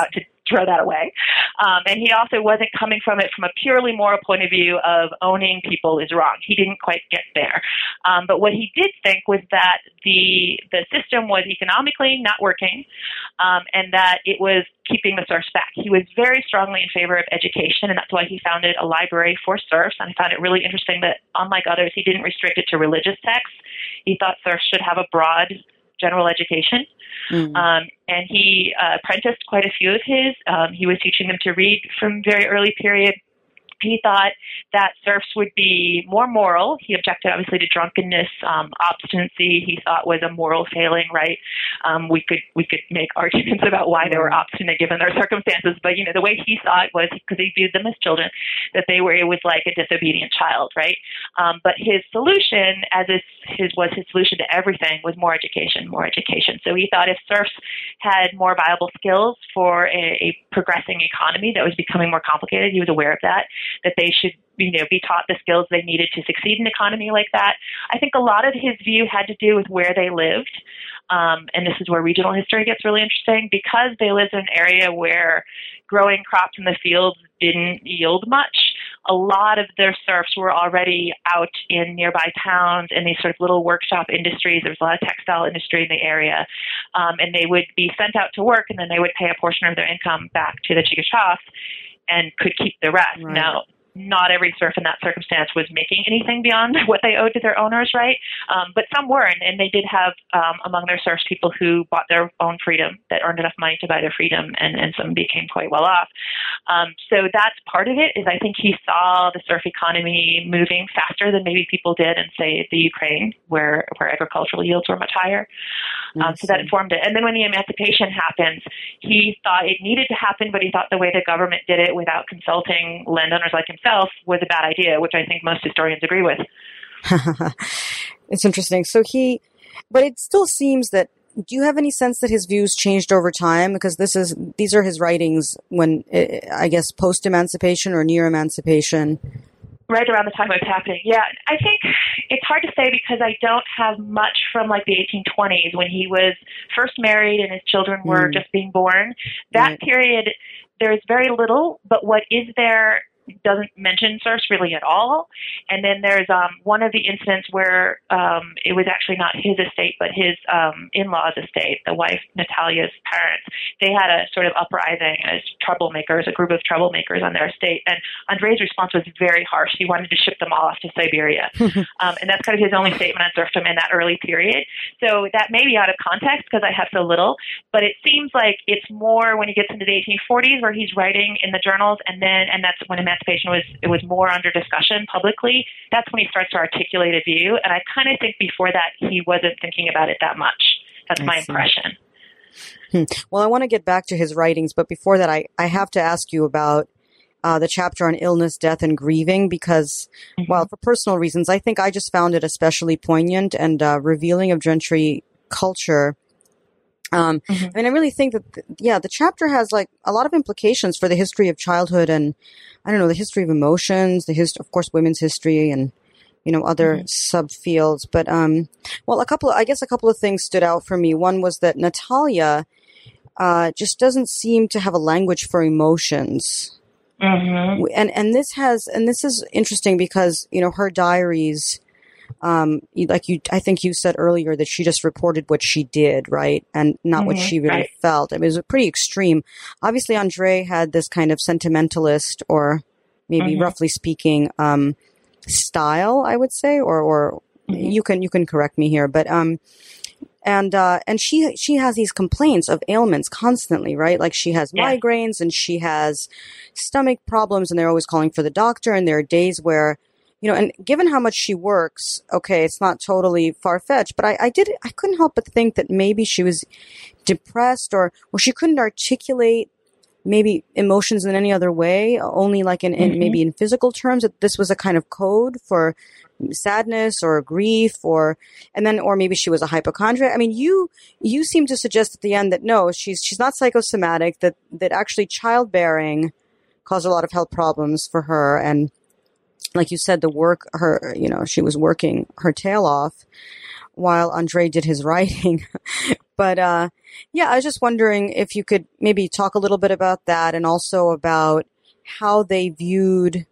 throw that away. Um, and he also wasn't coming from it from a purely moral point of view of owning people is wrong. He didn't quite get there. Um, but what he did think was that the the system was economically not working, um, and that it was keeping the serfs back. He was very strongly in favor of education, and that's why he founded a library for serfs. And I found it really interesting that, unlike others, he didn't restrict it to religious texts. He thought serfs should have a broad general education. Mm-hmm. Um, and he uh, apprenticed quite a few of his. Um, he was teaching them to read from very early period. He thought that serfs would be more moral. He objected, obviously, to drunkenness, um, obstinacy. He thought was a moral failing, right? Um, we could we could make arguments about why they were obstinate given their circumstances, but you know the way he saw it was because he viewed them as children, that they were it was like a disobedient child, right? Um, but his solution, as is, his was his solution to everything, was more education, more education. So he thought if serfs had more viable skills for a, a progressing economy that was becoming more complicated, he was aware of that. That they should, you know, be taught the skills they needed to succeed in an economy like that. I think a lot of his view had to do with where they lived. Um, and this is where regional history gets really interesting, because they lived in an area where growing crops in the fields didn't yield much. A lot of their serfs were already out in nearby towns in these sort of little workshop industries. There was a lot of textile industry in the area. Um, and they would be sent out to work, and then they would pay a portion of their income back to the Chickasaws and could keep the rest. Right. Now, not every serf in that circumstance was making anything beyond what they owed to their owners, right? Um, but some were, and, and they did have um, among their serfs people who bought their own freedom, that earned enough money to buy their freedom, and, and some became quite well off. Um, so that's part of it, is I think he saw the serf economy moving faster than maybe people did in, say, the Ukraine, where, where agricultural yields were much higher. Um, so that informed it. And then when the emancipation happened, he thought it needed to happen, but he thought the way the government did it without consulting landowners like himself was a bad idea, which I think most historians agree with. It's interesting. So he, but it still seems that, do you have any sense that his views changed over time? Because this is, these are his writings when, I guess, post-emancipation or near emancipation. Right around the time it was happening. Yeah, I think it's hard to say because I don't have much from like the eighteen twenties when he was first married and his children were mm. just being born. That right. period, there is very little, but what is there doesn't mention serfs really at all. And then there's um, one of the incidents where um, it was actually not his estate, but his um, in-laws' estate, the wife Natalia's parents. They had a sort of uprising as troublemakers, a group of troublemakers on their estate. And Andrei's response was very harsh. He wanted to ship them all off to Siberia. um, and that's kind of his only statement on serfdom in that early period. So that may be out of context because I have so little, but it seems like it's more when he gets into the eighteen forties where he's writing in the journals, and then, and that's when emancipation was, it was more under discussion publicly. That's when he starts to articulate a view. And I kind of think before that, he wasn't thinking about it that much. That's I my see. impression. Hmm. Well, I want to get back to his writings, but before that, I, I have to ask you about uh, the chapter on illness, death, and grieving, because, mm-hmm. well, for personal reasons, I think I just found it especially poignant and uh, revealing of gentry culture. Um, mm-hmm. I mean, I really think that, th- yeah, the chapter has like a lot of implications for the history of childhood and, I don't know, the history of emotions, the hist- of course, women's history and, you know, other mm-hmm. subfields. But, um, well, a couple, of, I guess a couple of things stood out for me. One was that Natalia, uh, just doesn't seem to have a language for emotions. Mm-hmm. And, and this has, and this is interesting because, you know, her diaries, Um, like you, I think you said earlier that she just reported what she did, right? And not mm-hmm, what she really right. felt. I mean, it was pretty extreme. Obviously, Andrei had this kind of sentimentalist or maybe mm-hmm. roughly speaking, um, style, I would say, or, or mm-hmm. you can, you can correct me here, but, um, and, uh, and she, she has these complaints of ailments constantly, right? Like she has yeah. migraines and she has stomach problems and they're always calling for the doctor. And there are days where, you know, and given how much she works, okay, it's not totally far-fetched, but I, I did, I couldn't help but think that maybe she was depressed or, or she couldn't articulate maybe emotions in any other way, only like in, in mm-hmm. maybe in physical terms, that this was a kind of code for sadness or grief or, and then, or maybe she was a hypochondriac. I mean, you, you seem to suggest at the end that no, she's, she's not psychosomatic, that, that actually childbearing caused a lot of health problems for her and, like you said, the work, her, you know, she was working her tail off while Andrei did his writing. But, uh, yeah, I was just wondering if you could maybe talk a little bit about that and also about how they viewed,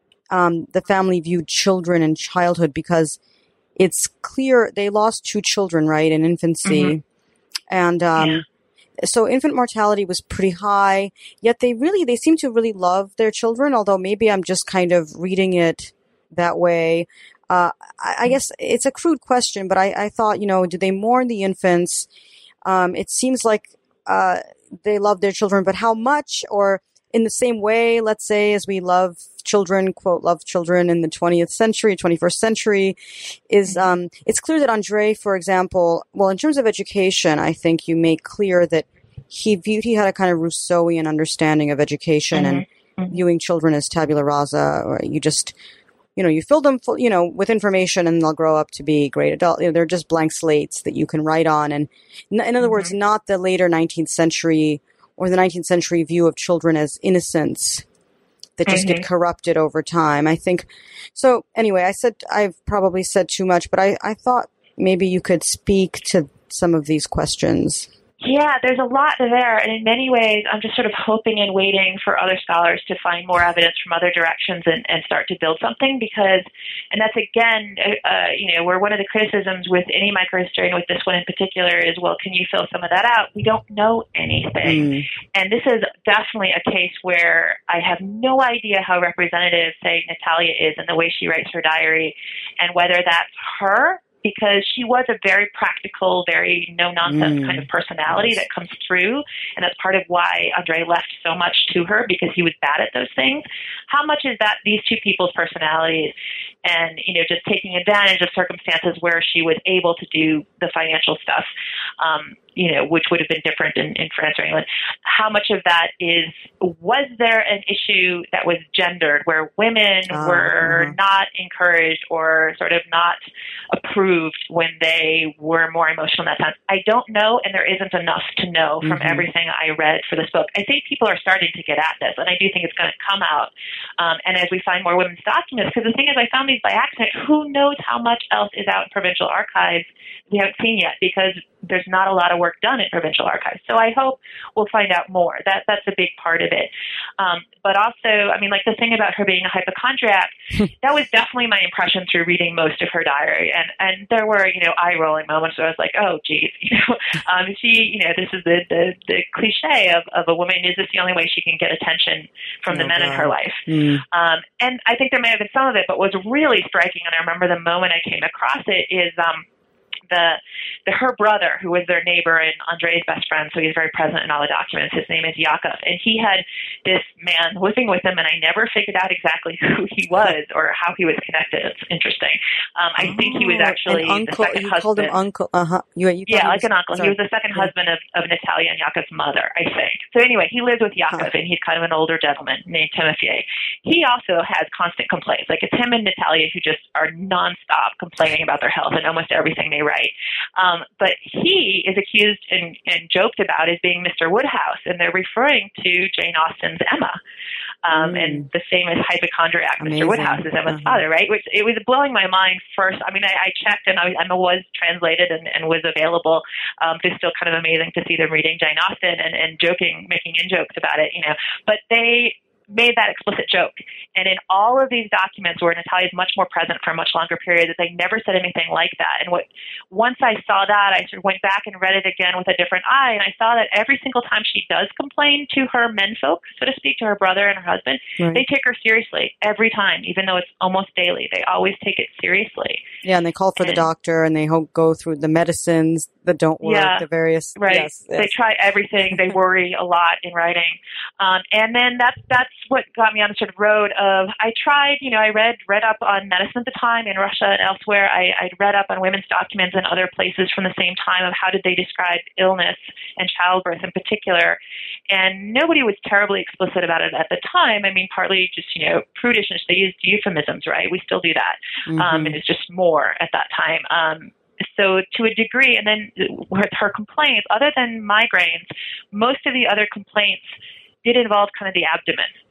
um, the family viewed children and childhood, because it's clear they lost two children, right, in infancy. Mm-hmm. And, um, yeah. So infant mortality was pretty high, yet they really, they seem to really love their children, although maybe I'm just kind of reading it that way. Uh, I, I guess it's a crude question, but I, I thought, you know, do they mourn the infants? Um, it seems like, uh, they love their children, but how much, or in the same way, let's say, as we love children, quote, love children in the twentieth century, twenty-first century, is, um, it's clear that Andrei, for example, well, in terms of education, I think you make clear that he viewed, he had a kind of Rousseauian understanding of education mm-hmm. and mm-hmm. viewing children as tabula rasa, or you just, you know, you fill them full, you know, with information and they'll grow up to be great adults. You know, they're just blank slates that you can write on. And in other mm-hmm. words, not the later nineteenth century or the nineteenth century view of children as innocents that just mm-hmm. get corrupted over time. I think, so anyway, I said, I've probably said too much, but I, I thought maybe you could speak to some of these questions. Yeah, there's a lot there, and in many ways, I'm just sort of hoping and waiting for other scholars to find more evidence from other directions and, and start to build something, because, and that's again, uh, you know, where one of the criticisms with any microhistory, and with this one in particular, is, well, can you fill some of that out? We don't know anything. Mm. And this is definitely a case where I have no idea how representative, say, Natalia is in the way she writes her diary, and whether that's her, because she was a very practical, very no-nonsense mm. kind of personality yes. that comes through, and that's part of why Andrei left so much to her, because he was bad at those things. How much is that these two people's personalities and, you know, just taking advantage of circumstances where she was able to do the financial stuff, um, you know, which would have been different in, in France or England. How much of that is, was there an issue that was gendered, where women uh, were uh-huh. not encouraged or sort of not approved when they were more emotional in that time? I don't know, and there isn't enough to know from mm-hmm. everything I read for this book. I think people are starting to get at this, and I do think it's going to come out. Um, and as we find more women's documents, because the thing is, I found these by accident, who knows how much else is out in provincial archives we haven't seen yet, because there's not a lot of work done in provincial archives. So I hope we'll find out more. That That's a big part of it. Um, but also, I mean, like the thing about her being a hypochondriac, that was definitely my impression through reading most of her diary. And, and there were, you know, eye-rolling moments where I was like, oh, geez, you know, um, she, you know, this is the, the, the cliche of, of a woman, is this the only way she can get attention from oh, the men God. in her life? Mm. Um, and I think there may have been some of it, but what was really striking, and I remember the moment I came across it, is um, The, the her brother, who was their neighbor and Andrei's best friend, so he's very present in all the documents. His name is Yakov, and he had this man living with him, and I never figured out exactly who he was or how he was connected. It's interesting. Um, I oh, think he was actually uncle, the second you husband. Called him uncle. Uh-huh. You, you yeah, like was, an uncle. Sorry. He was the second yeah. husband of, of Natalia and Yakov's mother, I think. So anyway, he lived with Yakov, huh. and he's kind of an older gentleman named Timofey. He also has constant complaints. Like, it's him and Natalia who just are nonstop complaining about their health and almost everything they write. Um, but he is accused and, and joked about as being Mister Woodhouse, and they're referring to Jane Austen's Emma. Um, mm. And the famous hypochondriac Amazing. Mister Woodhouse is Emma's uh-huh. father, right? Which, it was blowing my mind first. I mean, I, I checked, and I, Emma was translated and, and was available. Um, it's still kind of amazing to see them reading Jane Austen and, and joking, making in jokes about it, you know. But they made that explicit joke. And in all of these documents where Natalia is much more present for a much longer period, that they never said anything like that. And what once I saw that, I sort of went back and read it again with a different eye, and I saw that every single time she does complain to her menfolk, so to speak, to her brother and her husband, right. they take her seriously every time, even though it's almost daily. They always take it seriously. Yeah, and they call for and, the doctor, and they go through the medicines that don't work, yeah, the various... Right. Yes, yes. They try everything. They worry a lot in writing. Um, and then that's, that's what got me on the sort of road of, I tried, you know, I read read up on medicine at the time in Russia and elsewhere. I, I'd read up on women's documents in other places from the same time of how did they describe illness and childbirth in particular. And nobody was terribly explicit about it at the time. I mean, partly just, you know, prudishness. They used euphemisms, right? We still do that. Mm-hmm. Um, and it's just more at that time. Um, So to a degree, and then with her complaints, other than migraines, most of the other complaints did involve kind of the abdomen.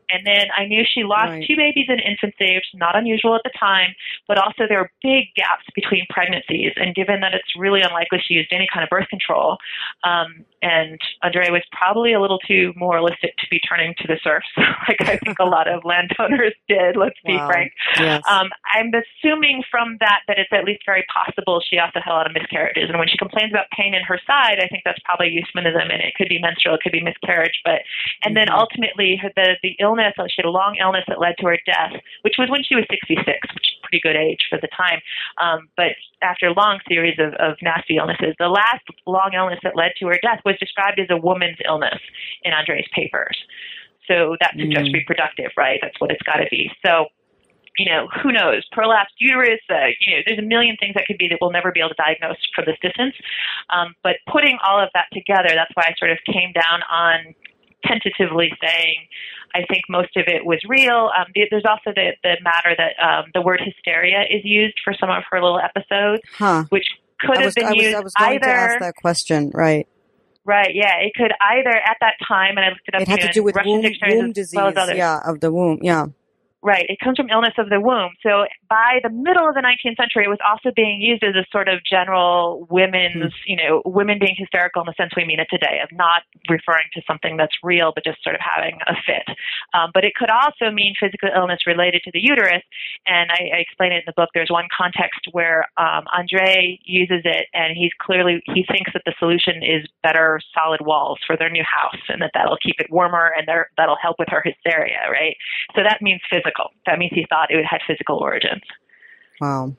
And then I knew she lost Right. two babies in infancy, which is not unusual at the time, but also there were big gaps between pregnancies. And given that it's really unlikely she used any kind of birth control, um, and Andrea was probably a little too moralistic to be turning to the serfs, like I think a lot of landowners did, let's be Wow. frank. Yes. Um, I'm assuming from that that it's at least very possible she also had a lot of miscarriages. And when she complains about pain in her side, I think that's probably euphemism, and it could be menstrual, it could be miscarriage. But and then Mhm. ultimately, her, the the illness, she had a long illness that led to her death, which was when she was sixty-six, which is a pretty good age for the time. Um, but after a long series of, of nasty illnesses, the last long illness that led to her death was described as a woman's illness in Andre's papers. So that suggests Mm. reproductive, right? That's what it's got to be. So, you know, who knows? Prolapsed uterus, uh, you know, there's a million things that could be that we'll never be able to diagnose from this distance. Um, but putting all of that together, that's why I sort of came down on tentatively saying, I think most of it was real. Um, there's also the, the matter that um, the word hysteria is used for some of her little episodes, Huh. which could I have was, been I was, used I was going either. to ask that question. Right. Right, yeah. It could either, at that time, and I looked it up It had too, to do in with Russian womb, dictionaries womb as disease. well as others. Yeah, of the womb. Yeah. Right. It comes from illness of the womb. So by the middle of the nineteenth century, it was also being used as a sort of general women's, Hmm. you know, women being hysterical in the sense we mean it today, of not referring to something that's real, but just sort of having a fit. Um, but it could also mean physical illness related to the uterus. And I, I explain it in the book. There's one context where um, Andre uses it, and he's clearly, he thinks that the solution is better solid walls for their new house, and that that'll keep it warmer, and there, that'll help with her hysteria, right? So that means physical. That means he thought it had physical origins. Wow.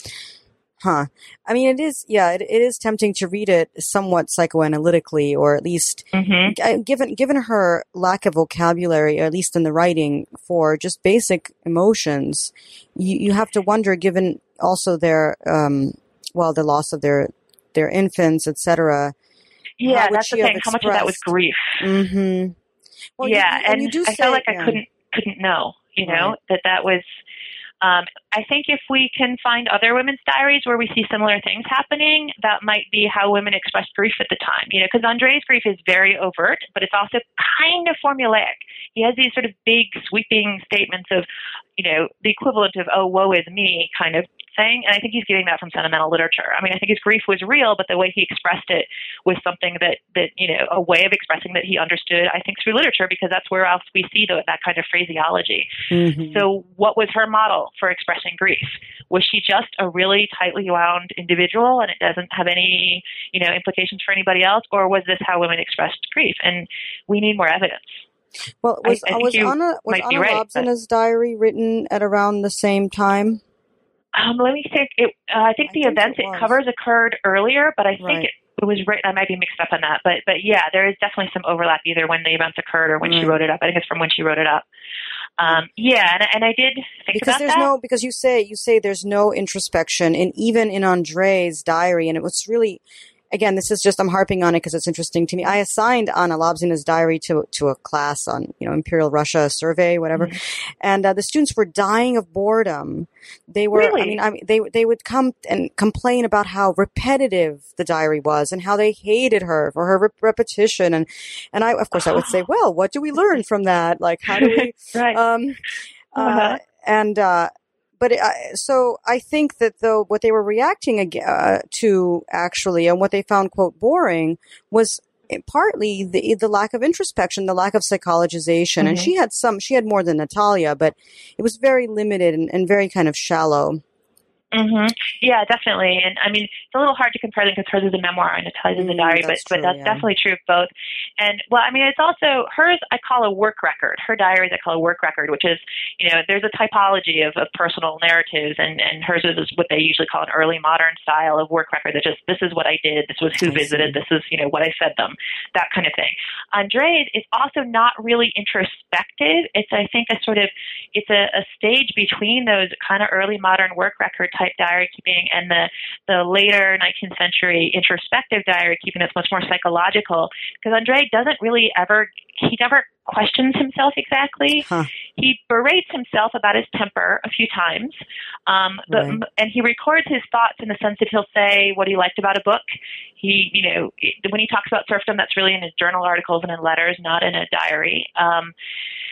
Huh. I mean, it is, yeah, it, it is tempting to read it somewhat psychoanalytically, or at least Mm-hmm. given, given her lack of vocabulary, at least in the writing, for just basic emotions, you, you have to wonder, given also their, um, well, the loss of their, their infants, et cetera. Yeah, that's the thing. How much of that was grief? Mm-hmm. Well, yeah, you, you, and, and you do I say, felt like yeah. I couldn't couldn't know, you know, Right. that that was. Um, I think if we can find other women's diaries where we see similar things happening, that might be how women expressed grief at the time. You know, because Andre's grief is very overt, but it's also kind of formulaic. He has these sort of big, sweeping statements of, you know, the equivalent of "oh, woe is me" kind of thing. And I think he's getting that from sentimental literature. I mean, I think his grief was real, but the way he expressed it was something that, that you know, a way of expressing that he understood, I think, through literature, because that's where else we see the, that kind of phraseology. Mm-hmm. So what was her model for expressing grief? Was she just a really tightly wound individual and it doesn't have any, you know, implications for anybody else? Or was this how women expressed grief? And we need more evidence. Well, was, I, I was Anna, was might be Anna right, Lobzina's diary written at around the same time? Um, let me think. It, uh, I think I the think events it it, was. covers occurred earlier, but I think Right. it, it was right. I might be mixed up on that, but but yeah, there is definitely some overlap either when the events occurred or when she Right. wrote it up. I think it's from when she wrote it up. Um, yeah, and, and I did think Because about there's that. no, because you say, you say there's no introspection, and even in Andre's diary, and it was really, again, this is just, I'm harping on it because it's interesting to me. I assigned Anna Lobzina's diary to, to a class on, you know, Imperial Russia survey, whatever. Mm-hmm. And uh, the students were dying of boredom. They were, really? I mean, I mean, they, they would come and complain about how repetitive the diary was and how they hated her for her re- repetition. And, and I, of course, I would say, well, what do we learn from that? Like, how do we, right. um, uh, uh-huh. and, uh, But uh, so I think that though what they were reacting ag- uh, to actually, and what they found quote boring, was partly the the lack of introspection, the lack of psychologization. Mm-hmm. And she had some, she had more than Natalia, but it was very limited and, and very kind of shallow. Mm-hmm. Yeah, definitely. And I mean, it's a little hard to compare them because hers is a memoir and Natalia's is a diary, mm, but, true, but that's yeah. definitely true of both. And well, I mean, it's also hers, I call a work record. Her diaries, I call a work record, which is, you know, there's a typology of, of personal narratives, and, and hers is what they usually call an early modern style of work record that just, this is what I did, this was who I visited, see. This is, you know, what I fed them, that kind of thing. Andre's is also not really introspective. It's, I think, a sort of, it's a, a stage between those kind of early modern work record type diary keeping and the, the later nineteenth century introspective diary keeping that's much more psychological, because Andre doesn't really ever, he never questions himself exactly. Huh. He berates himself about his temper a few times, um, but, right. and he records his thoughts in the sense that he'll say what he liked about a book. He, you know, when he talks about serfdom, that's really in his journal articles and in letters, not in a diary. Um,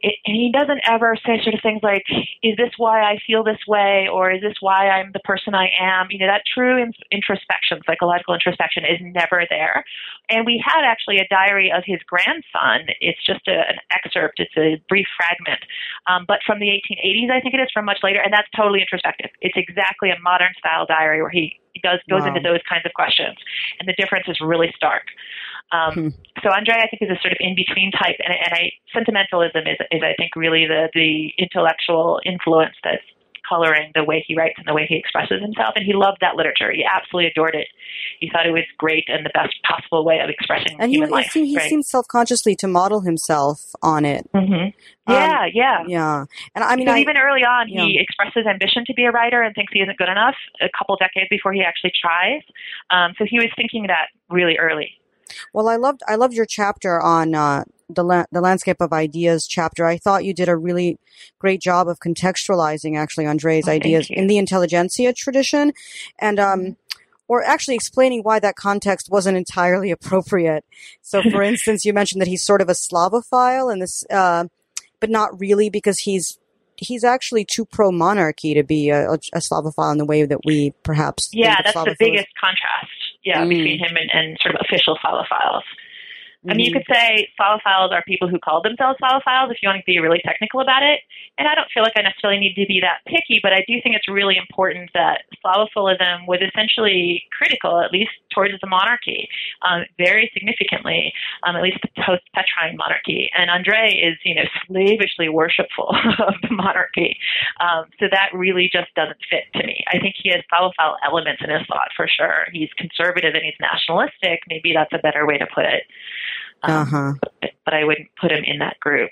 it, and he doesn't ever say sort of things like, is this why I feel this way? Or is this why I'm the person I am? You know, that true in- introspection, psychological introspection is never there. And we had actually a diary of his grandson. It's just a, an excerpt. It's a brief fragment. Um, but from the eighteen eighties, I think it is, from much later. And that's totally introspective. It's exactly a modern style diary where he, he does goes wow. into those kinds of questions. And the difference is really stark. Um, hmm. So Andre, I think, is a sort of in-between type, and, and I, sentimentalism is, is, I think, really the, the intellectual influence that's coloring the way he writes and the way he expresses himself, and he loved that literature. He absolutely adored it. He thought it was great and the best possible way of expressing and human he, life. And he right? seemed self-consciously to model himself on it. Mm-hmm. Yeah, um, yeah. Yeah. And I mean, so I, even early on, yeah. he expresses ambition to be a writer and thinks he isn't good enough a couple decades before he actually tries. Um, so he was thinking that really early. Well, I loved I loved your chapter on uh, the la- the landscape of ideas chapter. I thought you did a really great job of contextualizing actually Andre's oh, ideas in the intelligentsia tradition, and um, mm-hmm. or actually explaining why that context wasn't entirely appropriate. So, for instance, you mentioned that he's sort of a Slavophile, and this, uh, but not really, because he's he's actually too pro-monarchy to be a, a Slavophile in the way that we perhaps yeah, think of that's the biggest contrast. Yeah, mm. between him and, and sort of official Slavophiles. Mm-hmm. I mean, you could say Slavophiles are people who call themselves Slavophiles if you want to be really technical about it. And I don't feel like I necessarily need to be that picky, but I do think it's really important that Slavophilism was essentially critical, at least towards the monarchy, um, very significantly, um, at least the post-Petrine monarchy. And Andre is, you know, slavishly worshipful of the monarchy. Um, so that really just doesn't fit to me. I think he has Slavophile elements in his thought, for sure. He's conservative and he's nationalistic. Maybe that's a better way to put it. Um, uh-huh. but, but I wouldn't put him in that group.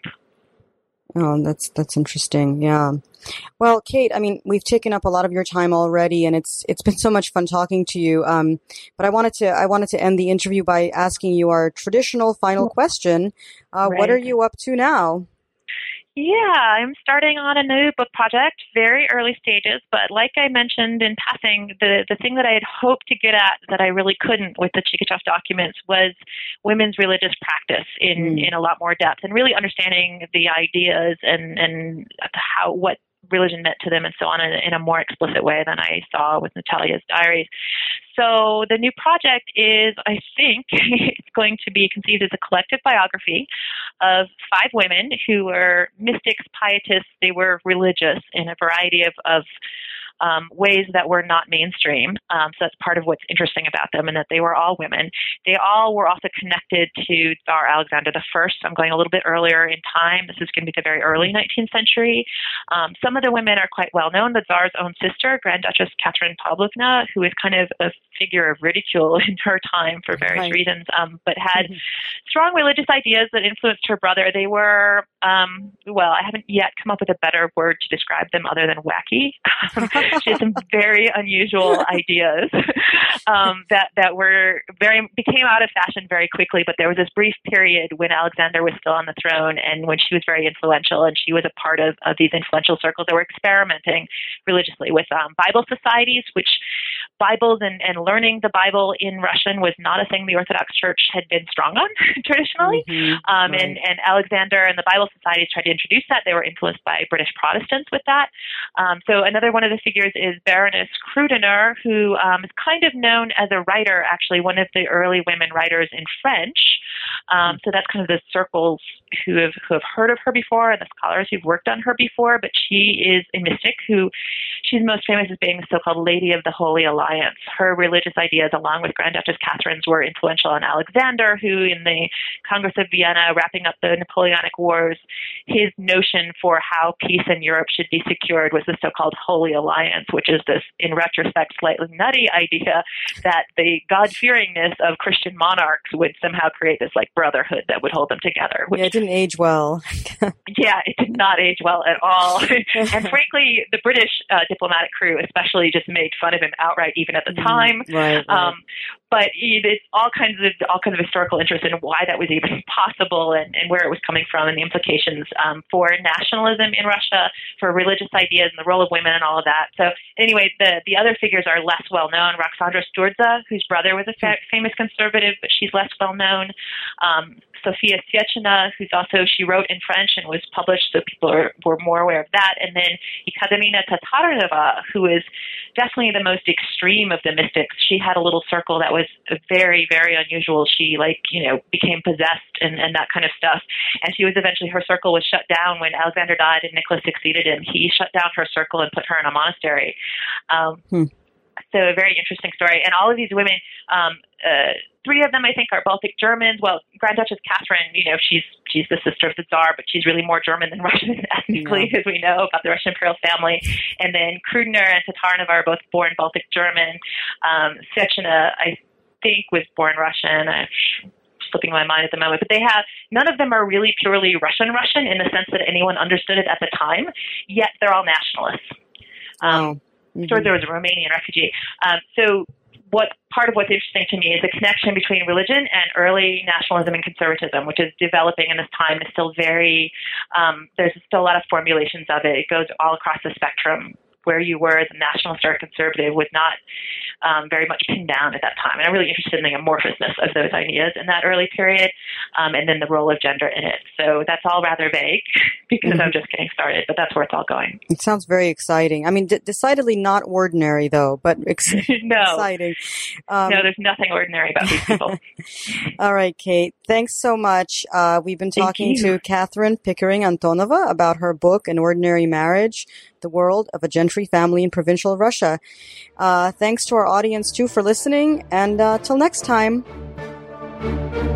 Oh, that's that's interesting. Yeah. Well, Kate, I mean, we've taken up a lot of your time already, and it's it's been so much fun talking to you. Um, but I wanted to I wanted to end the interview by asking you our traditional final question. Uh, right. What are you up to now? Yeah, I'm starting on a new book project, very early stages, but like I mentioned in passing, the, the thing that I had hoped to get at that I really couldn't with the Chickasaw documents was women's religious practice in, mm. in a lot more depth, and really understanding the ideas and, and how what religion meant to them and so on in, in a more explicit way than I saw with Natalia's diaries. So the new project is, I think, it's going to be conceived as a collective biography of five women who were mystics, pietists. They were religious in a variety of, of um, ways that were not mainstream. Um, so that's part of what's interesting about them, and that they were all women. They all were also connected to Tsar Alexander the First. I'm going a little bit earlier in time. This is going to be the very early nineteenth century. Um, some of the women are quite well known. The Tsar's own sister, Grand Duchess Catherine Pavlovna, who is kind of a figure of ridicule in her time for various right. reasons, um, but had mm-hmm. strong religious ideas that influenced her brother. They were, um, well, I haven't yet come up with a better word to describe them other than wacky. She had some very unusual ideas um, that that were very became out of fashion very quickly. But there was this brief period when Alexander was still on the throne, and when she was very influential, and she was a part of, of these influential circles that were experimenting religiously with um, Bible societies, which Bibles and, and learning the Bible in Russian was not a thing the Orthodox Church had been strong on traditionally. Mm-hmm. Um, right. and, and Alexander and the Bible societies tried to introduce that. They were influenced by British Protestants with that. Um, so another one of the figures is Baroness Krudener, who um, is kind of known as a writer, actually, one of the early women writers in French. Um, so that's kind of the circles who have who have heard of her before, and the scholars who've worked on her before. But she is a mystic who she's most famous as being the so-called Lady of the Holy Alliance. Her religious ideas, along with Grand Duchess Catherine's, were influential on Alexander, who in the Congress of Vienna, wrapping up the Napoleonic Wars, his notion for how peace in Europe should be secured was the so-called Holy Alliance, which is this, in retrospect, slightly nutty idea that the God-fearingness of Christian monarchs would somehow create this like brotherhood that would hold them together. Which, yeah, it didn't age well. yeah, it did not age well at all. And frankly, the British uh, diplomatic crew especially just made fun of him outright even at the time. Right, right. Um, but it's all kinds of all kinds of historical interest in why that was even possible and, and where it was coming from and the implications um, for nationalism in Russia, for religious ideas and the role of women and all of that. So anyway, the the other figures are less well known. Roxandra Sturza, whose brother was a fa- famous conservative, but she's less well known. Um, Sofia Siechina, who's also, she wrote in French and was published, so people are, were more aware of that. And then Ekaterina Tatarnova, who is definitely the most extreme of the mystics. She had a little circle that was very, very unusual. She, like, you know, became possessed and, and that kind of stuff. And she was eventually, her circle was shut down when Alexander died and Nicholas succeeded him. He shut down her circle and put her in a monastery. Um, hmm. So a very interesting story. And all of these women, um, uh, three of them, I think, are Baltic Germans. Well, Grand Duchess Catherine, you know, she's she's the sister of the Tsar, but she's really more German than Russian ethnically, yeah. as we know about the Russian imperial family. And then Krudener and Tatarnova are both born Baltic German. Um, Siechina, I think, was born Russian. I'm slipping my mind at the moment. But they have, none of them are really purely Russian Russian in the sense that anyone understood it at the time, yet they're all nationalists. Um, oh. Mm-hmm. So there was a Romanian refugee. Um, so what part of what's interesting to me is the connection between religion and early nationalism and conservatism, which is developing in this time, is still very, um, there's still a lot of formulations of it. It goes all across the spectrum. Where you were as a nationalist or a conservative was not um, very much pinned down at that time. And I'm really interested in the amorphousness of those ideas in that early period, um, and then the role of gender in it. So that's all rather vague because mm-hmm. I'm just getting started, but that's where it's all going. It sounds very exciting. I mean, d- decidedly not ordinary, though, but ex- no. exciting. Um, no, there's nothing ordinary about these people. All right, Kate. Thanks so much. Uh, we've been talking to Catherine Pickering Antonova about her book, An Ordinary Marriage, The World of a Gentry Family in Provincial Russia. Uh, thanks to our audience, too, for listening. And uh, till next time.